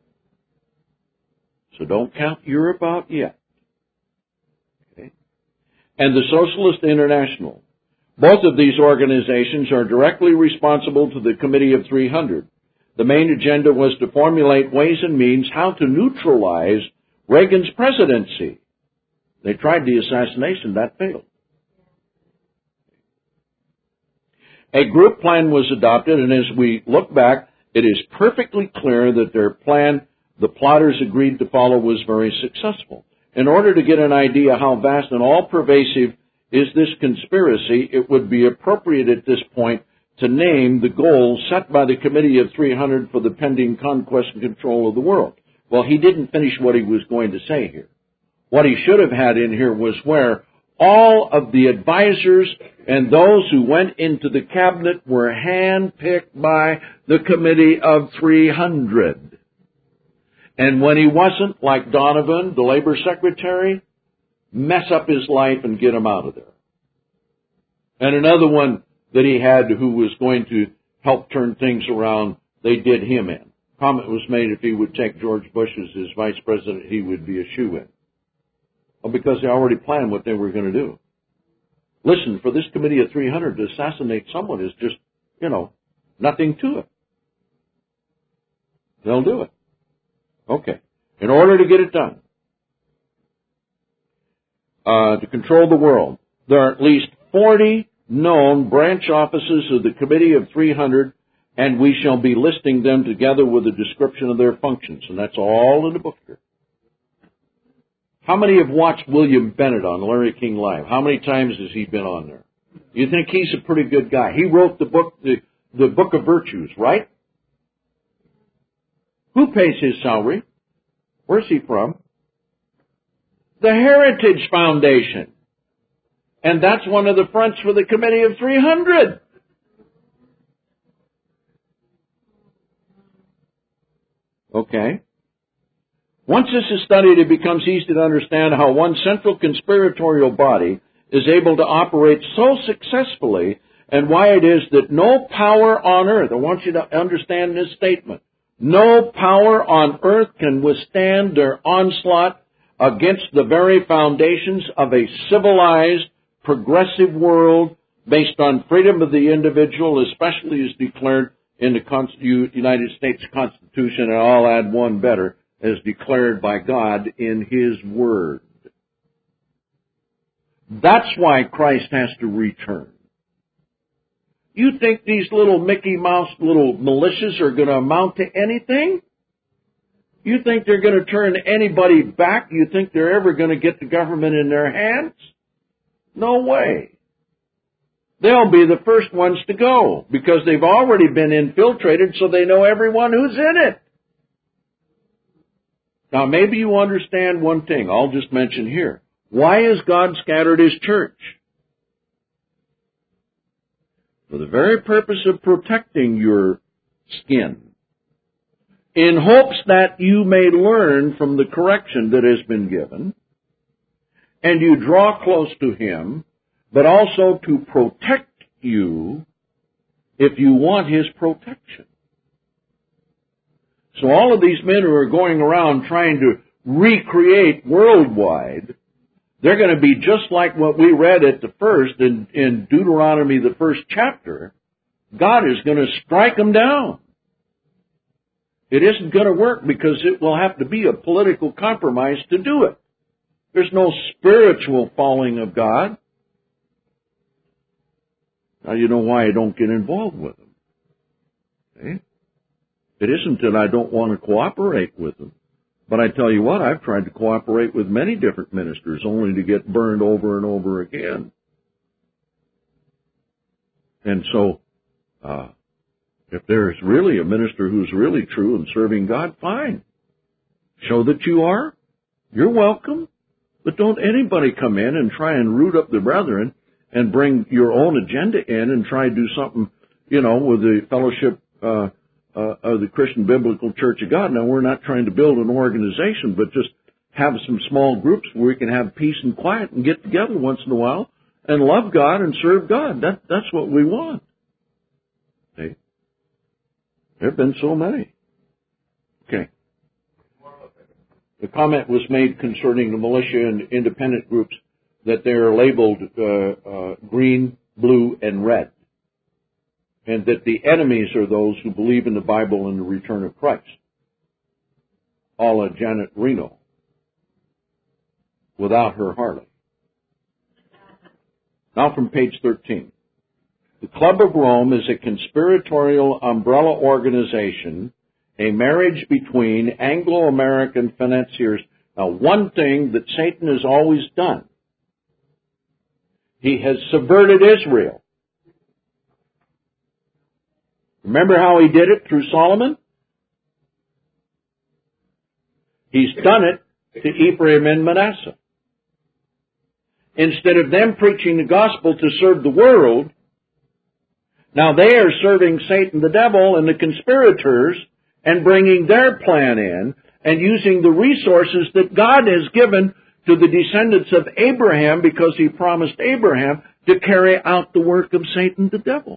So don't count Europe out yet. Okay. And the Socialist International. Both of these organizations are directly responsible to the Committee of three hundred. The main agenda was to formulate ways and means how to neutralize Reagan's presidency. They tried the assassination. That failed. A group plan was adopted, and as we look back, it is perfectly clear that their plan the plotters agreed to follow was very successful. In order to get an idea how vast and all-pervasive is this conspiracy, it would be appropriate at this point to name the goals set by the Committee of three hundred for the pending conquest and control of the world. Well, he didn't finish what he was going to say here. What he should have had in here was where all of the advisors and those who went into the cabinet were handpicked by the Committee of three hundred. And when he wasn't, like Donovan, the Labor Secretary, mess up his life and get him out of there. And another one that he had who was going to help turn things around, they did him in. Comment was made if he would take George Bush as his vice president, he would be a shoo-in. Well, because they already planned what they were going to do. Listen, for this Committee of three hundred to assassinate someone is just, you know, nothing to it. They'll do it. Okay. In order to get it done, uh, to control the world, there are at least forty known branch offices of the Committee of three hundred, and we shall be listing them together with a description of their functions. And that's all in the book here. How many have watched William Bennett on Larry King Live? How many times has he been on there? You think he's a pretty good guy. He wrote the book, the, the Book of Virtues, right? Who pays his salary? Where's he from? The Heritage Foundation. And that's one of the fronts for the Committee of three hundred. Okay. Once this is studied, it becomes easy to understand how one central conspiratorial body is able to operate so successfully and why it is that no power on earth, I want you to understand this statement, no power on earth can withstand their onslaught against the very foundations of a civilized, progressive world based on freedom of the individual, especially as declared in the United States Constitution, and I'll add one better, as declared by God in His Word. That's why Christ has to return. You think these little Mickey Mouse little militias are going to amount to anything? You think they're going to turn anybody back? You think they're ever going to get the government in their hands? No way. They'll be the first ones to go because they've already been infiltrated, so they know everyone who's in it. Now, maybe you understand one thing I'll just mention here. Why has God scattered His church? For the very purpose of protecting your skin, in hopes that you may learn from the correction that has been given, and you draw close to Him, but also to protect you if you want His protection. So all of these men who are going around trying to recreate worldwide, they're going to be just like what we read at the first in, in Deuteronomy, the first chapter. God is going to strike them down. It isn't going to work because it will have to be a political compromise to do it. There's no spiritual falling of God. Now you know why I don't get involved with them. Okay? It isn't that I don't want to cooperate with them. But I tell you what, I've tried to cooperate with many different ministers only to get burned over and over again. And so, uh, if there's really a minister who's really true and serving God, fine. Show that you are. You're welcome. But don't anybody come in and try and root up the brethren and bring your own agenda in and try to do something, you know, with the fellowship uh, uh, of the Christian Biblical Church of God. Now, we're not trying to build an organization, but just have some small groups where we can have peace and quiet and get together once in a while and love God and serve God. That, that's what we want. Okay. There have been so many. Okay. The comment was made concerning the militia and independent groups that they are labeled uh, uh, green, blue, and red, and that the enemies are those who believe in the Bible and the return of Christ. A la Janet Reno, without her Harley. Now from page thirteen. The Club of Rome is a conspiratorial umbrella organization, a marriage between Anglo-American financiers. Now, one thing that Satan has always done, he has subverted Israel. Remember how he did it through Solomon? He's done it to Ephraim and Manasseh. Instead of them preaching the gospel to serve the world, now they are serving Satan the devil and the conspirators and bringing their plan in and using the resources that God has given to the descendants of Abraham because he promised Abraham to carry out the work of Satan the devil.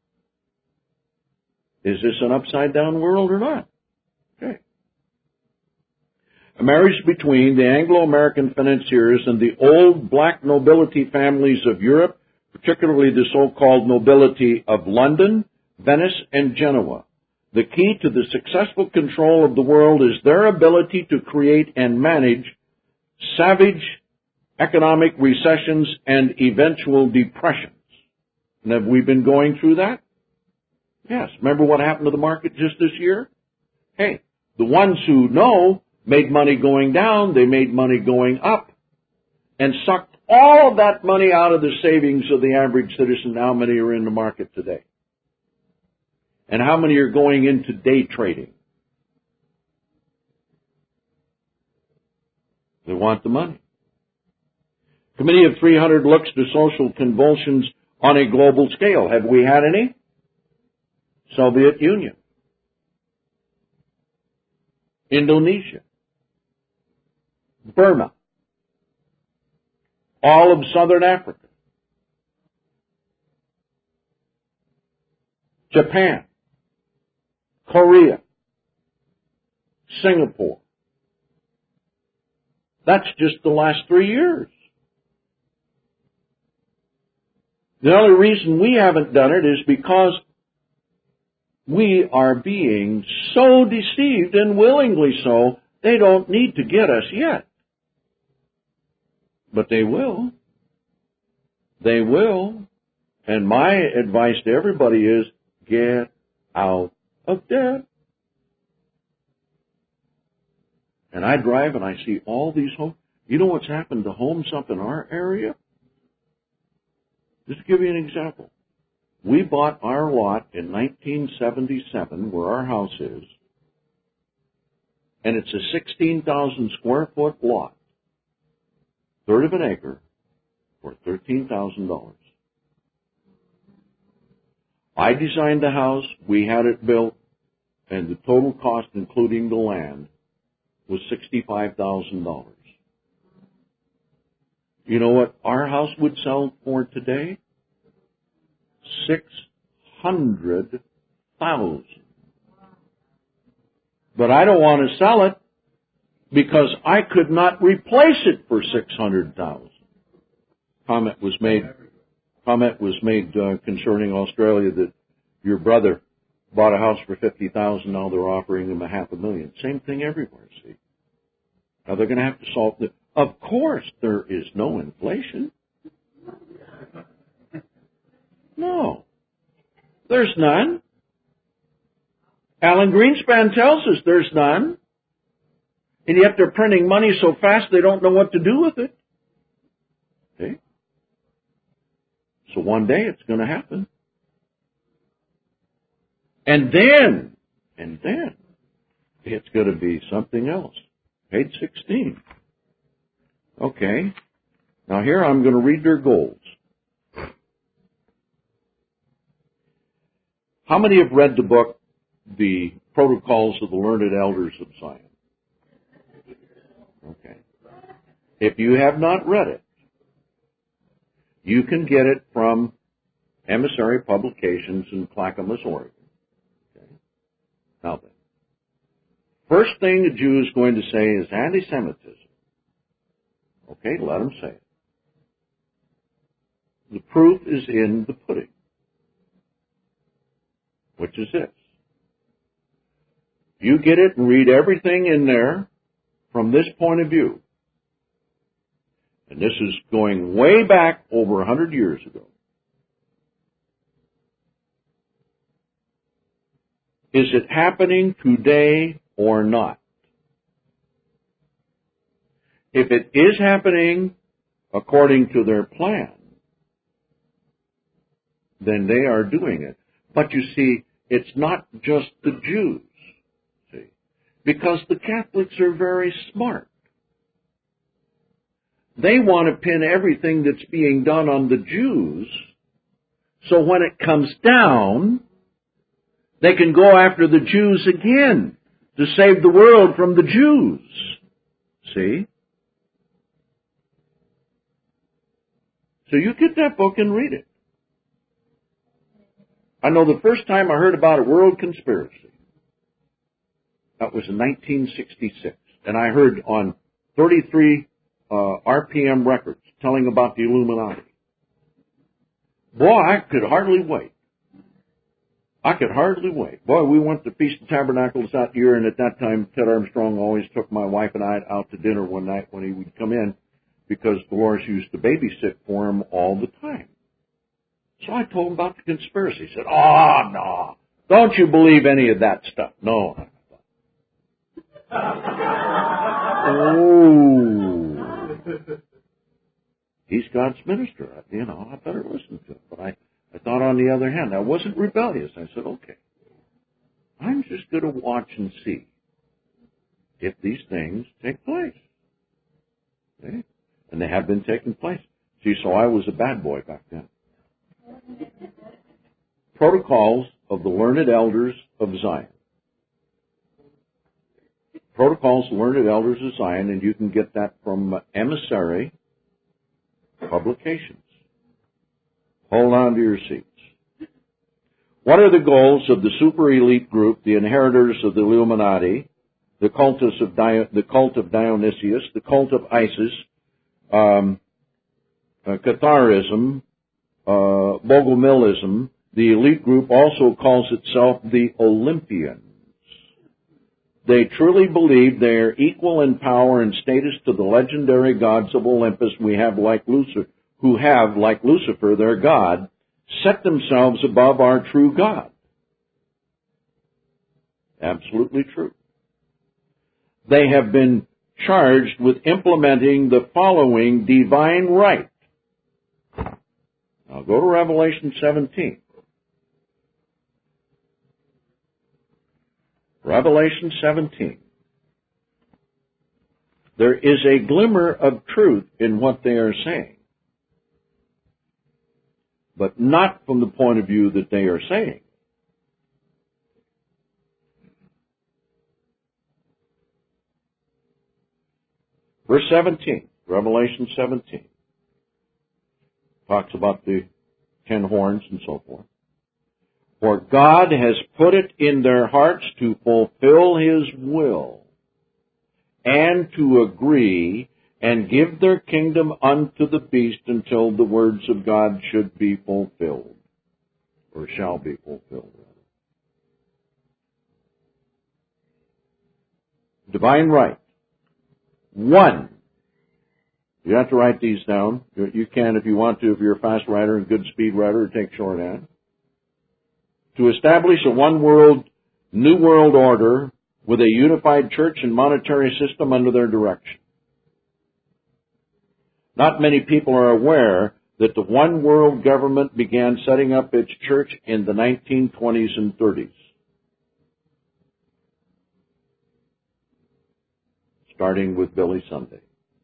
Is this an upside-down world or not? Okay. A marriage between the Anglo-American financiers and the old black nobility families of Europe, particularly the so-called nobility of London, Venice, and Genoa. The key to the successful control of the world is their ability to create and manage savage economic recessions and eventual depressions. And have we been going through that? Yes. Remember what happened to the market just this year? Hey, the ones who know made money going down, they made money going up, and sucked all of that money out of the savings of the average citizen. How many are in the market today? And how many are going into day trading? They want the money. Committee of three hundred looks to social convulsions on a global scale. Have we had any? Soviet Union. Indonesia. Burma. All of Southern Africa. Japan. Korea. Singapore. That's just the last three years. The only reason we haven't done it is because we are being so deceived, and willingly so. They don't need to get us yet. But they will. They will. And my advice to everybody is, get out of debt. And I drive and I see all these homes. You know what's happened to homes up in our area? Just to give you an example. We bought our lot in nineteen seventy-seven, where our house is, and it's a sixteen thousand square foot lot, third of an acre, for thirteen thousand dollars. I designed the house, we had it built, and the total cost, including the land, was sixty-five thousand dollars. You know what our house would sell for today? Six hundred thousand. But I don't want to sell it because I could not replace it for six hundred thousand. Comment was made. Comment was made uh, concerning Australia that your brother bought a house for fifty thousand. Now they're offering him a half a million. Same thing everywhere. See, now they're going to have to solve the. Of course, there is no inflation. No, there's none. Alan Greenspan tells us there's none. And yet they're printing money so fast they don't know what to do with it. Okay? So one day it's going to happen. And then, and then, it's going to be something else. Page sixteen. Okay. Now here I'm going to read their goals. How many have read the book, The Protocols of the Learned Elders of Zion? Okay. If you have not read it, you can get it from Emissary Publications in Clackamas, Oregon. Okay. Now then, first thing a Jew is going to say is anti-Semitism. Okay, let him say it. The proof is in the pudding, which is this. You get it and read everything in there from this point of view. And this is going way back over a hundred years ago. Is it happening today or not? If it is happening according to their plan, then they are doing it. But you see, it's not just the Jews, see, because the Catholics are very smart. They want to pin everything that's being done on the Jews, so when it comes down, they can go after the Jews again to save the world from the Jews. See? So you get that book and read it. I know the first time I heard about a world conspiracy, that was in nineteen sixty-six, and I heard on thirty-three uh, R P M records telling about the Illuminati. Boy, I could hardly wait. I could hardly wait. Boy, we went to Feast of Tabernacles that year, and at that time, Ted Armstrong always took my wife and I out to dinner one night when he would come in, because Dolores used to babysit for him all the time. So I told him about the conspiracy. He said, oh, no, don't you believe any of that stuff. No. Oh. He's God's minister. You know, I better listen to him. But I, I thought on the other hand, I wasn't rebellious. I said, okay, I'm just going to watch and see if these things take place. Okay? And they have been taking place. See, so I was a bad boy back then. Protocols of the Learned Elders of Zion. Protocols of the Learned Elders of Zion, and you can get that from Emissary Publications. Hold on to your seats. What are the goals of the super elite group, the inheritors of the Illuminati, the cultus of Di- the cult of Dionysius, the cult of Isis, um, uh, Catharism, uh, Bogomilism? The elite group also calls itself the Olympians. They truly believe they are equal in power and status to the legendary gods of Olympus we have like Lucifer, who have, like Lucifer, their god, set themselves above our true God. Absolutely true. They have been charged with implementing the following divine right. Now go to Revelation seventeen. Revelation seventeen. There is a glimmer of truth in what they are saying, but not from the point of view that they are saying. Verse seventeen, Revelation seventeen, talks about the ten horns and so forth. For God has put it in their hearts to fulfill His will, and to agree and give their kingdom unto the beast until the words of God should be fulfilled, or shall be fulfilled. Divine right. One. You have to write these down. You can if you want to, if you're a fast writer and good speed writer, or take shorthand. To establish a one-world, new world order with a unified church and monetary system under their direction. Not many people are aware that the one-world government began setting up its church in the nineteen twenties and thirties. Starting with Billy Sunday.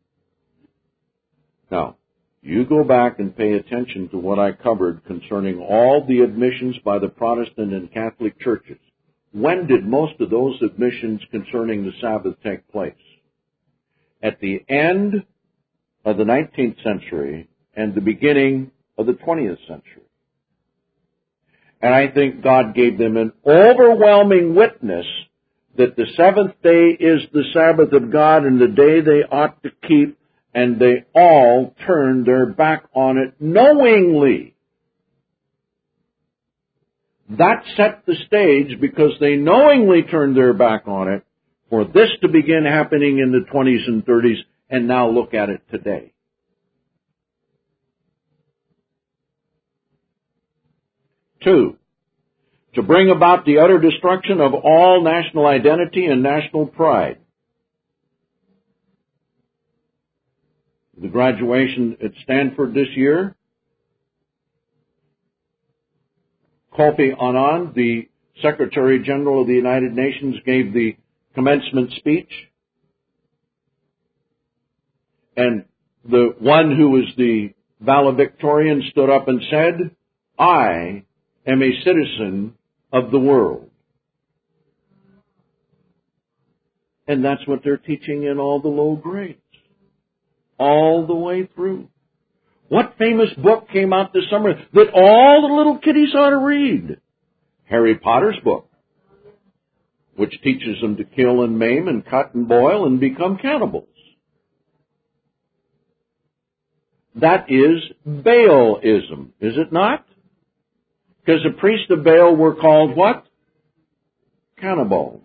Now, you go back and pay attention to what I covered concerning all the admissions by the Protestant and Catholic churches. When did most of those admissions concerning the Sabbath take place? at the end of the nineteenth century and the beginning of the twentieth century. And I think God gave them an overwhelming witness that the seventh day is the Sabbath of God and the day they ought to keep, and they all turned their back on it knowingly. That set the stage because they knowingly turned their back on it for this to begin happening in the twenties and thirties, and now look at it today. Two, to bring about the utter destruction of all national identity and national pride. The graduation at Stanford this year, Kofi Annan, the Secretary General of the United Nations, gave the commencement speech. And the one who was the valedictorian stood up and said, "I am a citizen of the world." And that's what they're teaching in all the low grades. All the way through. What famous book came out this summer that all the little kiddies ought to read? Harry Potter's book, which teaches them to kill and maim and cut and boil and become cannibals. That is Baalism, is it not? Because the priests of Baal were called what? Cannibals.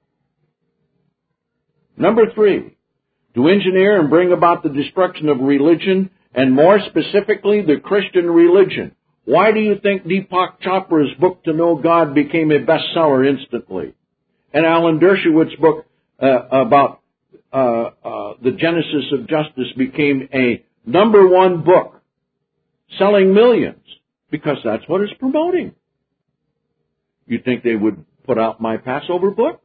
Number three, to engineer and bring about the destruction of religion, and more specifically, the Christian religion. Why do you think Deepak Chopra's book, To Know God, became a bestseller instantly? And Alan Dershowitz's book uh, about uh, uh, the Genesis of Justice became a number one book, selling millions, because that's what it's promoting. You think they would put out my Passover book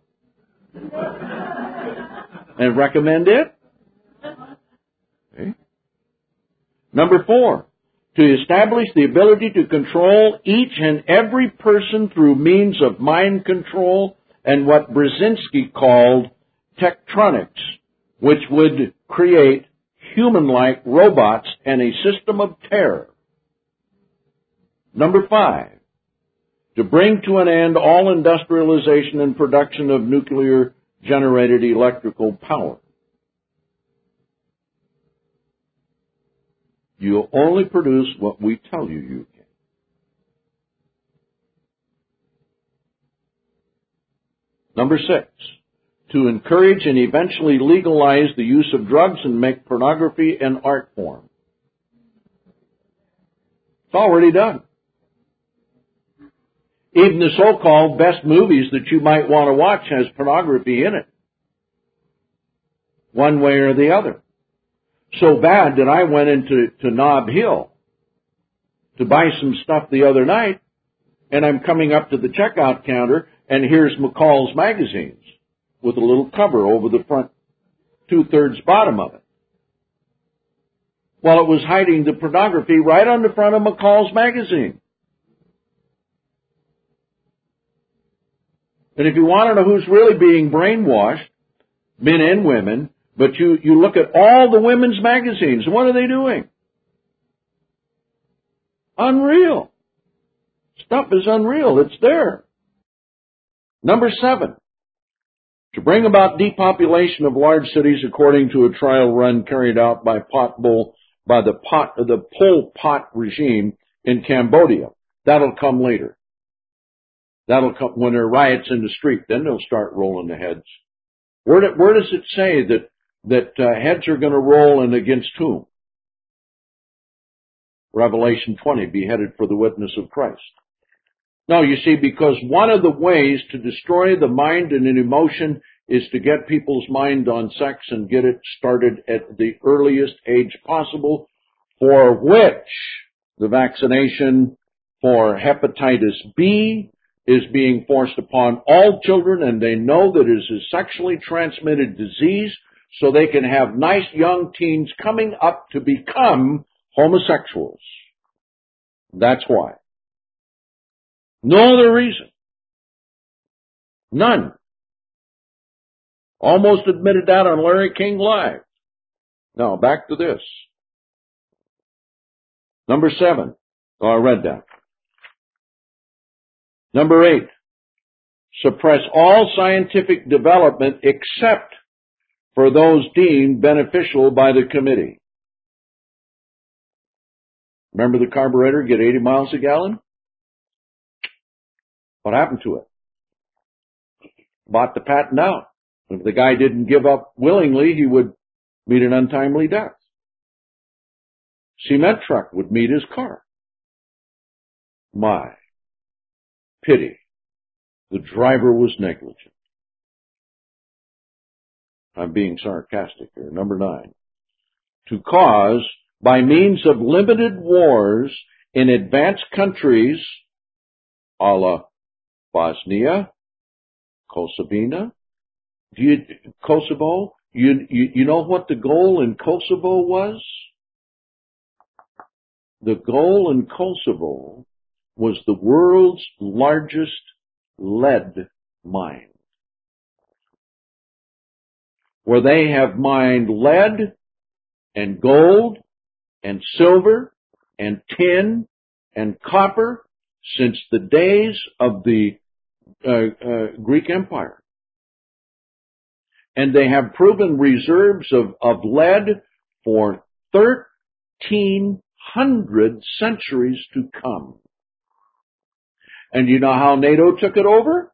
and recommend it? Okay. Number four, to establish the ability to control each and every person through means of mind control and what Brzezinski called tectronics, which would create human-like robots and a system of terror. Number five, to bring to an end all industrialization and production of nuclear-generated electrical power. You'll only produce what we tell you you can. Number six, to encourage and eventually legalize the use of drugs and make pornography an art form. It's already done. Even the so-called best movies that you might want to watch has pornography in it, one way or the other. So bad that I went into to Nob Hill to buy some stuff the other night, and I'm coming up to the checkout counter, and here's McCall's Magazines with a little cover over the front two-thirds bottom of it. Well, it was hiding the pornography right on the front of McCall's Magazine. And if you want to know who's really being brainwashed, men and women, but you, you look at all the women's magazines, what are they doing? Unreal. Stuff is unreal. It's there. Number seven, to bring about depopulation of large cities according to a trial run carried out by Pot Bull, by the Pot, the Pol Pot regime in Cambodia. That'll come later. That'll come when there are riots in the street. Then they'll start rolling the heads. Where, do, where does it say that that uh, heads are going to roll, and against whom? Revelation twenty, beheaded for the witness of Christ. No, you see, because one of the ways to destroy the mind and an emotion is to get people's mind on sex and get it started at the earliest age possible, for which the vaccination for hepatitis B is being forced upon all children, and they know that it is a sexually transmitted disease, so they can have nice young teens coming up to become homosexuals. That's why. No other reason. None. Almost admitted that on Larry King Live. Now, back to this. Number seven. Oh, I read that. Number eight. Suppress all scientific development except for those deemed beneficial by the committee. Remember the carburetor get eighty miles a gallon? What happened to it? Bought the patent out. If the guy didn't give up willingly, he would meet an untimely death. Cement truck would meet his car. My pity. The driver was negligent. I'm being sarcastic here. Number nine. To cause, by means of limited wars in advanced countries, a la Bosnia, Kosovo, do you, Kosovo, you, you, you know what the goal in Kosovo was? The goal in Kosovo was the world's largest lead mine, where they have mined lead and gold and silver and tin and copper since the days of the uh, uh, Greek Empire. And they have proven reserves of, of lead for thirteen hundred centuries to come. And you know how NATO took it over?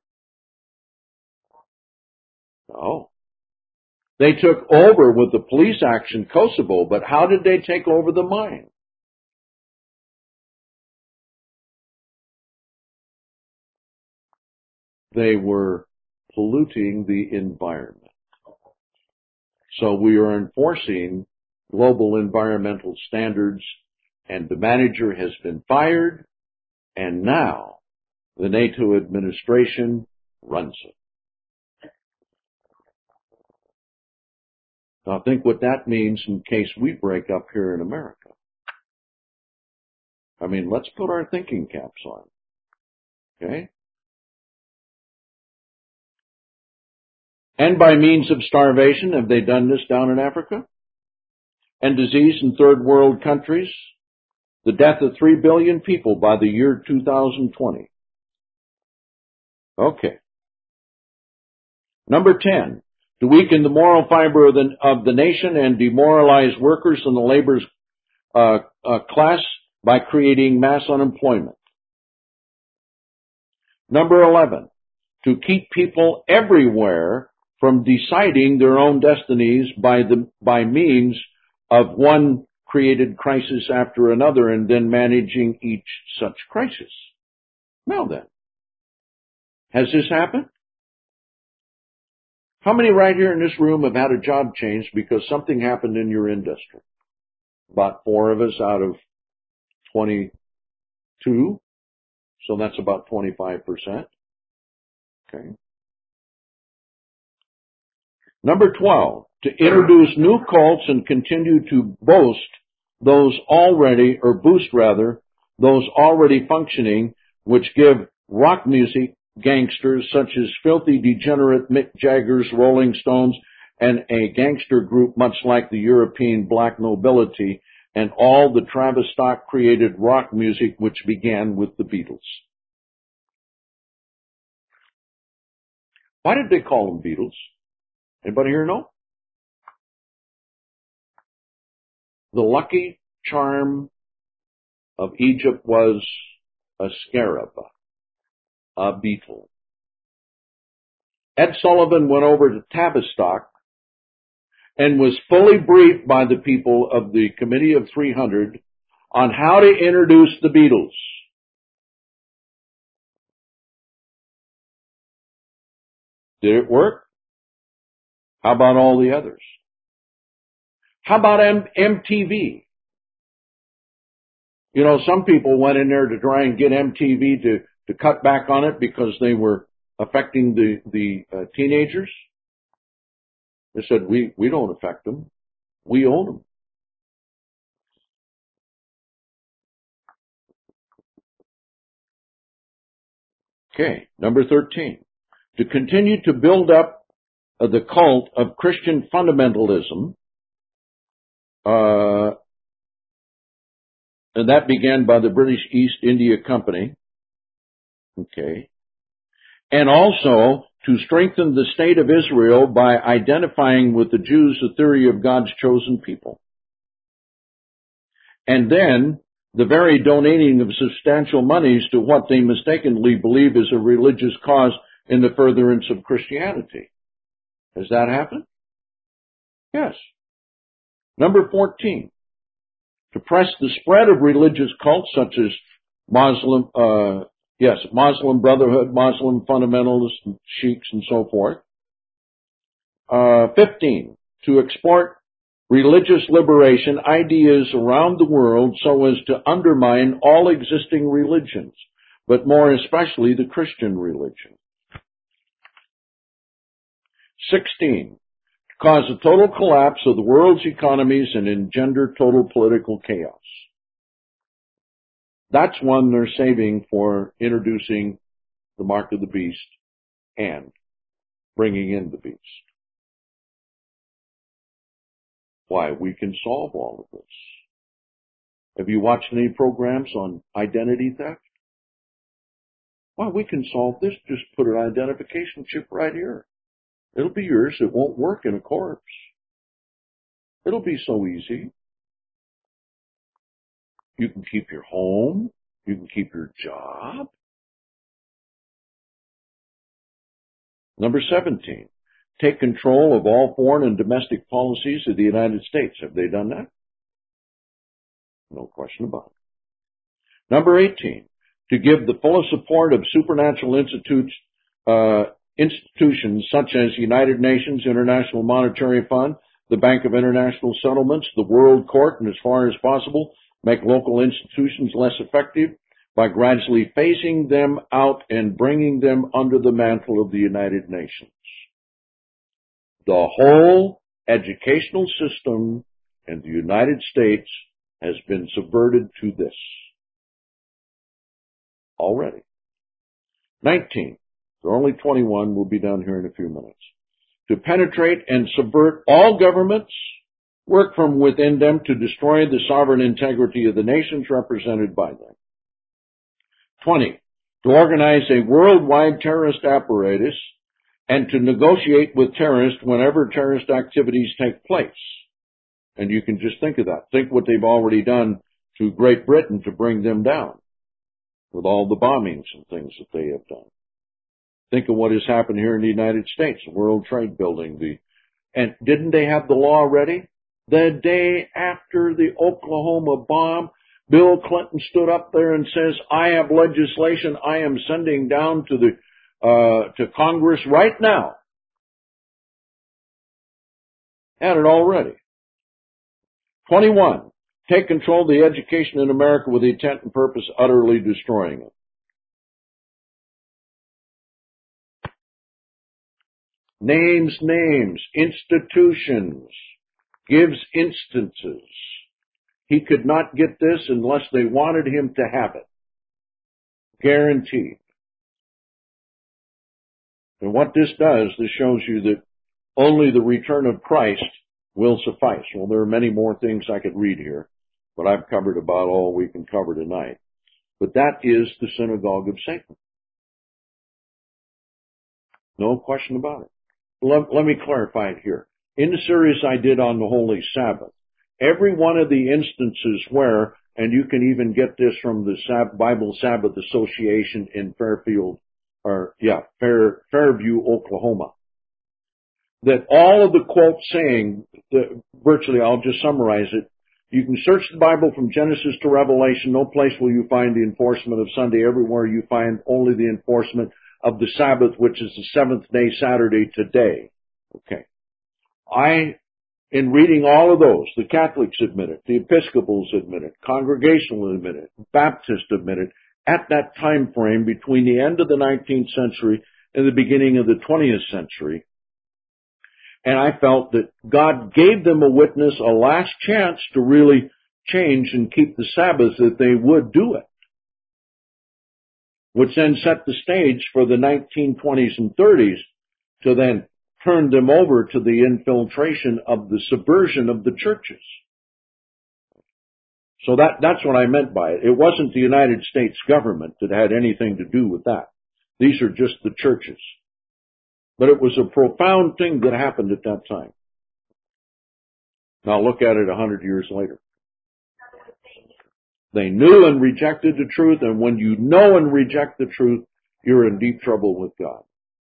No. They took over with the police action Kosovo, but how did they take over the mine? They were polluting the environment. So we are enforcing global environmental standards, and the manager has been fired, and now the NATO administration runs it. Now think what that means in case we break up here in America. I mean, let's put our thinking caps on. Okay? And by means of starvation, have they done this down in Africa? And disease in third world countries? The death of three billion people by the year two thousand twenty. Okay. Number ten. To weaken the moral fiber of the, of the nation and demoralize workers in the labor uh, uh, class by creating mass unemployment. Number eleven. To keep people everywhere from deciding their own destinies by the by means of one created crisis after another and then managing each such crisis. Now then, has this happened? How many right here in this room have had a job change because something happened in your industry? About four of us out of twenty-two, so that's about twenty-five percent. Okay. Number twelve, to introduce new cults and continue to boast those already, or boost rather, those already functioning, which give rock music gangsters such as filthy degenerate Mick Jagger's Rolling Stones and a gangster group much like the European black nobility and all the Travis Stock created rock music which began with the Beatles. Why did they call them Beatles? Anybody here know? The lucky charm of Egypt was a scarab, a beetle. Ed Sullivan went over to Tavistock and was fully briefed by the people of the Committee of three hundred on how to introduce the Beatles. Did it work? How about all the others? How about M T V? You know, some people went in there to try and get M T V to, to cut back on it because they were affecting the, the uh, teenagers. They said, we, we don't affect them. We own them. Okay, number thirteen. To continue to build up uh, the cult of Christian fundamentalism, Uh, and that began by the British East India Company. Okay. And also to strengthen the state of Israel by identifying with the Jews the theory of God's chosen people. And then the very donating of substantial monies to what they mistakenly believe is a religious cause in the furtherance of Christianity. Has that happened? Yes. Number fourteen, to press the spread of religious cults such as Muslim, uh, yes, Muslim Brotherhood, Muslim fundamentalists, sheiks, and so forth. Uh, fifteen, to export religious liberation ideas around the world so as to undermine all existing religions, but more especially the Christian religion. sixteen, cause a total collapse of the world's economies and engender total political chaos. That's one they're saving for introducing the mark of the beast and bringing in the beast. Why, we can solve all of this. Have you watched any programs on identity theft? Why, we can solve this. Just put an identification chip right here. It'll be yours. It won't work in a corpse. It'll be so easy. You can keep your home. You can keep your job. Number seventeen, take control of all foreign and domestic policies of the United States. Have they done that? No question about it. Number eighteen, to give the fullest support of supernatural institutes, uh, institutions such as the United Nations, International Monetary Fund, the Bank of International Settlements, the World Court, and as far as possible, make local institutions less effective by gradually phasing them out and bringing them under the mantle of the United Nations. The whole educational system in the United States has been subverted to this already. nineteen. There are only twenty-one. We'll be done here in a few minutes. To penetrate and subvert all governments, work from within them to destroy the sovereign integrity of the nations represented by them. twenty. To organize a worldwide terrorist apparatus and to negotiate with terrorists whenever terrorist activities take place. And you can just think of that. Think what they've already done to Great Britain to bring them down with all the bombings and things that they have done. Think of what has happened here in the United States, the World Trade Building. The, and didn't they have the law ready? The day after the Oklahoma bomb, Bill Clinton stood up there and says, I have legislation I am sending down to the uh, to Congress right now. Had it already. twenty-one. Take control of the education in America with the intent and purpose of utterly destroying it. Names names, institutions, gives instances. He could not get this unless they wanted him to have it. Guaranteed. And what this does, this shows you that only the return of Christ will suffice. Well, there are many more things I could read here, but I've covered about all we can cover tonight. But that is the synagogue of Satan. No question about it. Let, let me clarify it here. In the series I did on the Holy Sabbath, every one of the instances where, and you can even get this from the Sab- Bible Sabbath Association in Fairfield, or yeah, Fair, Fairview, Oklahoma, that all of the quotes saying, that virtually, I'll just summarize it, you can search the Bible from Genesis to Revelation. No place will you find the enforcement of Sunday. Everywhere you find only the enforcement of the Sabbath, which is the seventh day Saturday today. Okay. I, in reading all of those, the Catholics admit it, the Episcopals admit it, Congregational admit it, Baptists admit it, at that time frame between the end of the nineteenth century and the beginning of the twentieth century. And I felt that God gave them a witness, a last chance to really change and keep the Sabbath, that they would do it. Which then set the stage for the nineteen twenties and thirties to then turn them over to the infiltration of the subversion of the churches. So that, that's what I meant by it. It wasn't the United States government that had anything to do with that. These are just the churches. But it was a profound thing that happened at that time. Now look at it a hundred years later. They knew and rejected the truth, and when you know and reject the truth, you're in deep trouble with God.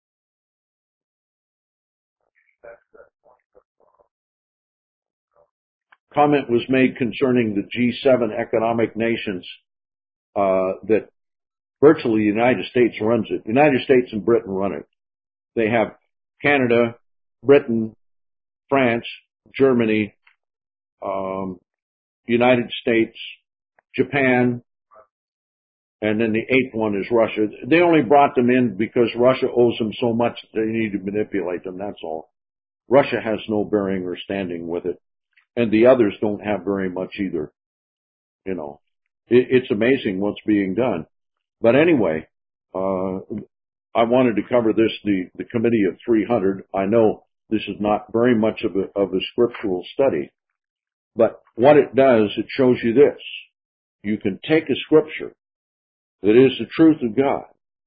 Comment was made concerning the G seven economic nations uh, that virtually the United States runs it. The United States and Britain run it. They have Canada, Britain, France, Germany, um, United States, Japan, and then the eighth one is Russia. They only brought them in because Russia owes them so much that they need to manipulate them, that's all. Russia has no bearing or standing with it. And the others don't have very much either. You know, it, it's amazing what's being done. But anyway, uh, I wanted to cover this, the, the Committee of three hundred. I know this is not very much of a, of a scriptural study, but what it does, it shows you this. You can take a scripture that is the truth of God,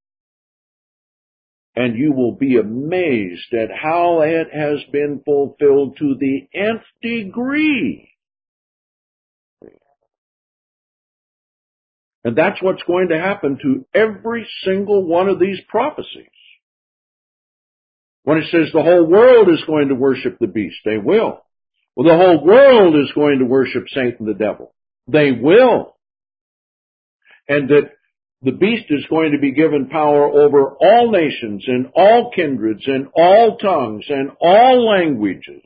and you will be amazed at how it has been fulfilled to the nth degree. And that's what's going to happen to every single one of these prophecies. When it says the whole world is going to worship the beast, they will. Well, the whole world is going to worship Satan the devil. They will. And that the beast is going to be given power over all nations and all kindreds and all tongues and all languages.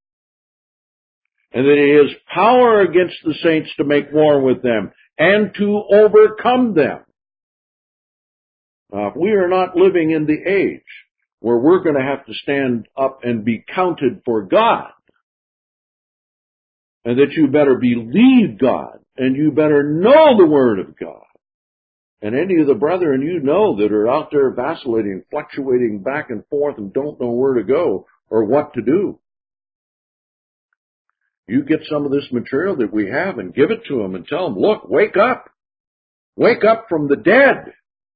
And that he has power against the saints to make war with them and to overcome them. Now, if we are not living in the age where we're going to have to stand up and be counted for God, and that you better believe God, and you better know the Word of God, and any of the brethren you know that are out there vacillating, fluctuating back and forth and don't know where to go or what to do, you get some of this material that we have and give it to them and tell them, look, wake up. Wake up from the dead.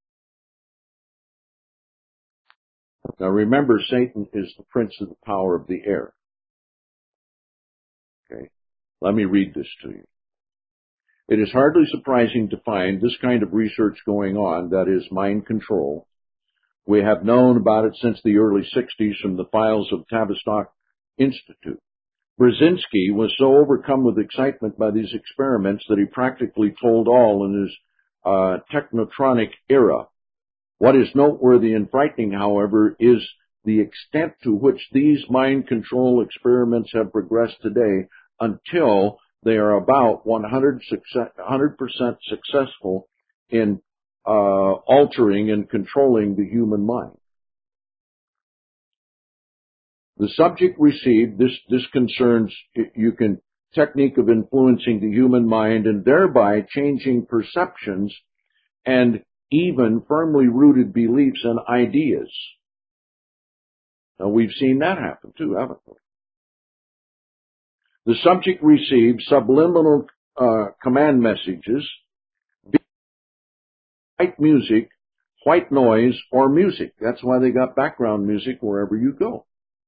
Now remember, Satan is the prince of the power of the air. Okay. Let me read this to you. It is hardly surprising to find this kind of research going on, that is, mind control. We have known about it since the early sixties from the files of Tavistock Institute. Brzezinski was so overcome with excitement by these experiments that he practically told all in his uh, technotronic era. What is noteworthy and frightening, however, is the extent to which these mind control experiments have progressed today until they are about one hundred percent successful in uh, altering and controlling the human mind. The subject received, this, this concerns, you can, technique of influencing the human mind and thereby changing perceptions and even firmly rooted beliefs and ideas. Now we've seen that happen too, haven't we? The subject received subliminal uh, command messages, white music, white noise, or music. That's why they got background music wherever you go.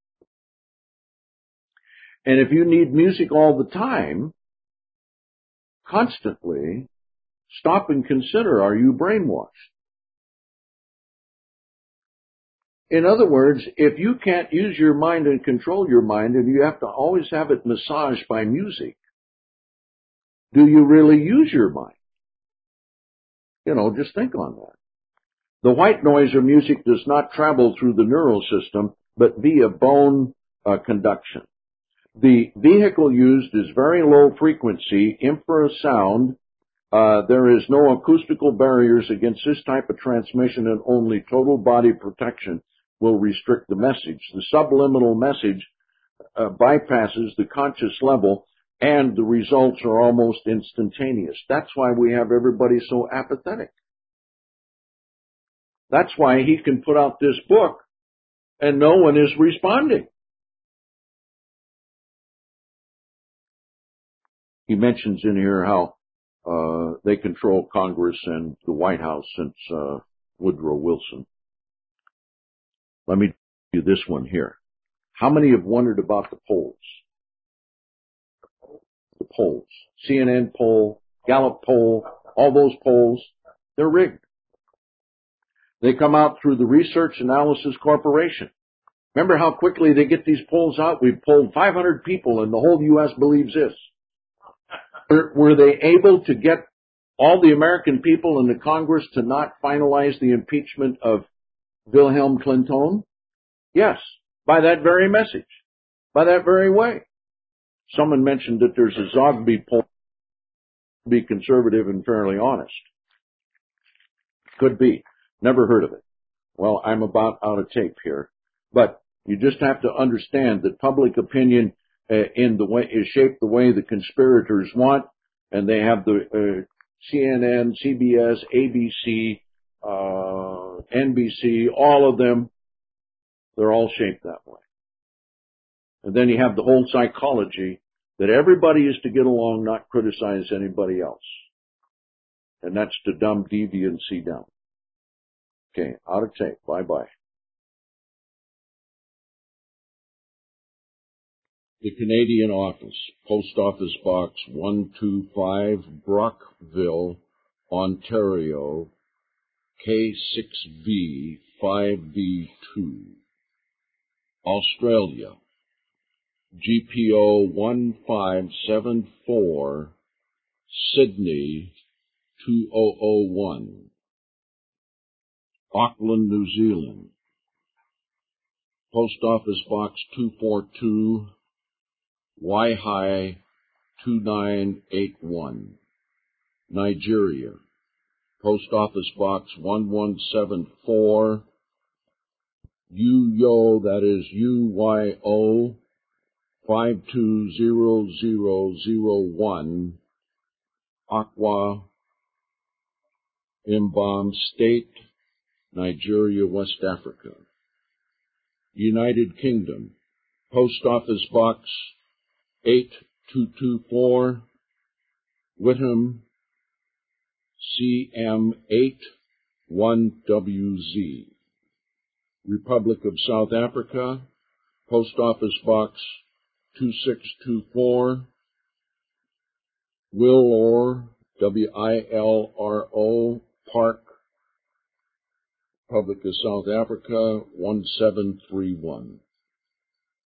And if you need music all the time, constantly, stop and consider, are you brainwashed? In other words, if you can't use your mind and control your mind, and you have to always have it massaged by music, do you really use your mind? You know, just think on that. The white noise or music does not travel through the neural system, but via bone uh, conduction. The vehicle used is very low frequency infrasound. Uh, there is no acoustical barriers against this type of transmission, and only total body protection will restrict the message. The subliminal message uh, bypasses the conscious level, and the results are almost instantaneous. That's why we have everybody so apathetic. That's why he can put out this book and no one is responding. He mentions in here how Uh, they control Congress and the White House since uh, Woodrow Wilson. Let me do this one here. How many have wondered about the polls? The polls. C N N poll, Gallup poll, all those polls, they're rigged. They come out through the Research Analysis Corporation. Remember how quickly they get these polls out? We've polled five hundred people and the whole U S believes this. Were, were they able to get all the American people in the Congress to not finalize the impeachment of Wilhelm Clinton? Yes, by that very message, by that very way. Someone mentioned that there's a Zogby poll to be conservative and fairly honest. Could be. Never heard of it. Well, I'm about out of tape here. But you just have to understand that public opinion uh, in the way is shaped the way the conspirators want, and they have the uh, C N N, C B S, A B C, uh, N B C, all of them. They're all shaped that way. And then you have the whole psychology that everybody is to get along, not criticize anybody else. And that's to dumb deviancy down. Okay, out of tape. Bye-bye. The Canadian Office, Post Office Box one two five, Brockville, Ontario, K six V five B two. Australia, G P O one five seven four, Sydney two thousand one. Auckland, New Zealand, Post Office Box two forty-two, Waihi two nine eight one. Nigeria, Post Office Box one one seven four, Uyo, that is U Y O, five two zero zero zero one, Akwa, Mbam State, Nigeria, West Africa. United Kingdom, Post Office Box eight two two four, Whittam, C M eight one W Z. Republic of South Africa, Post Office Box two six two four, Willor, W I L R O, Park, Republic of South Africa, one seven three one.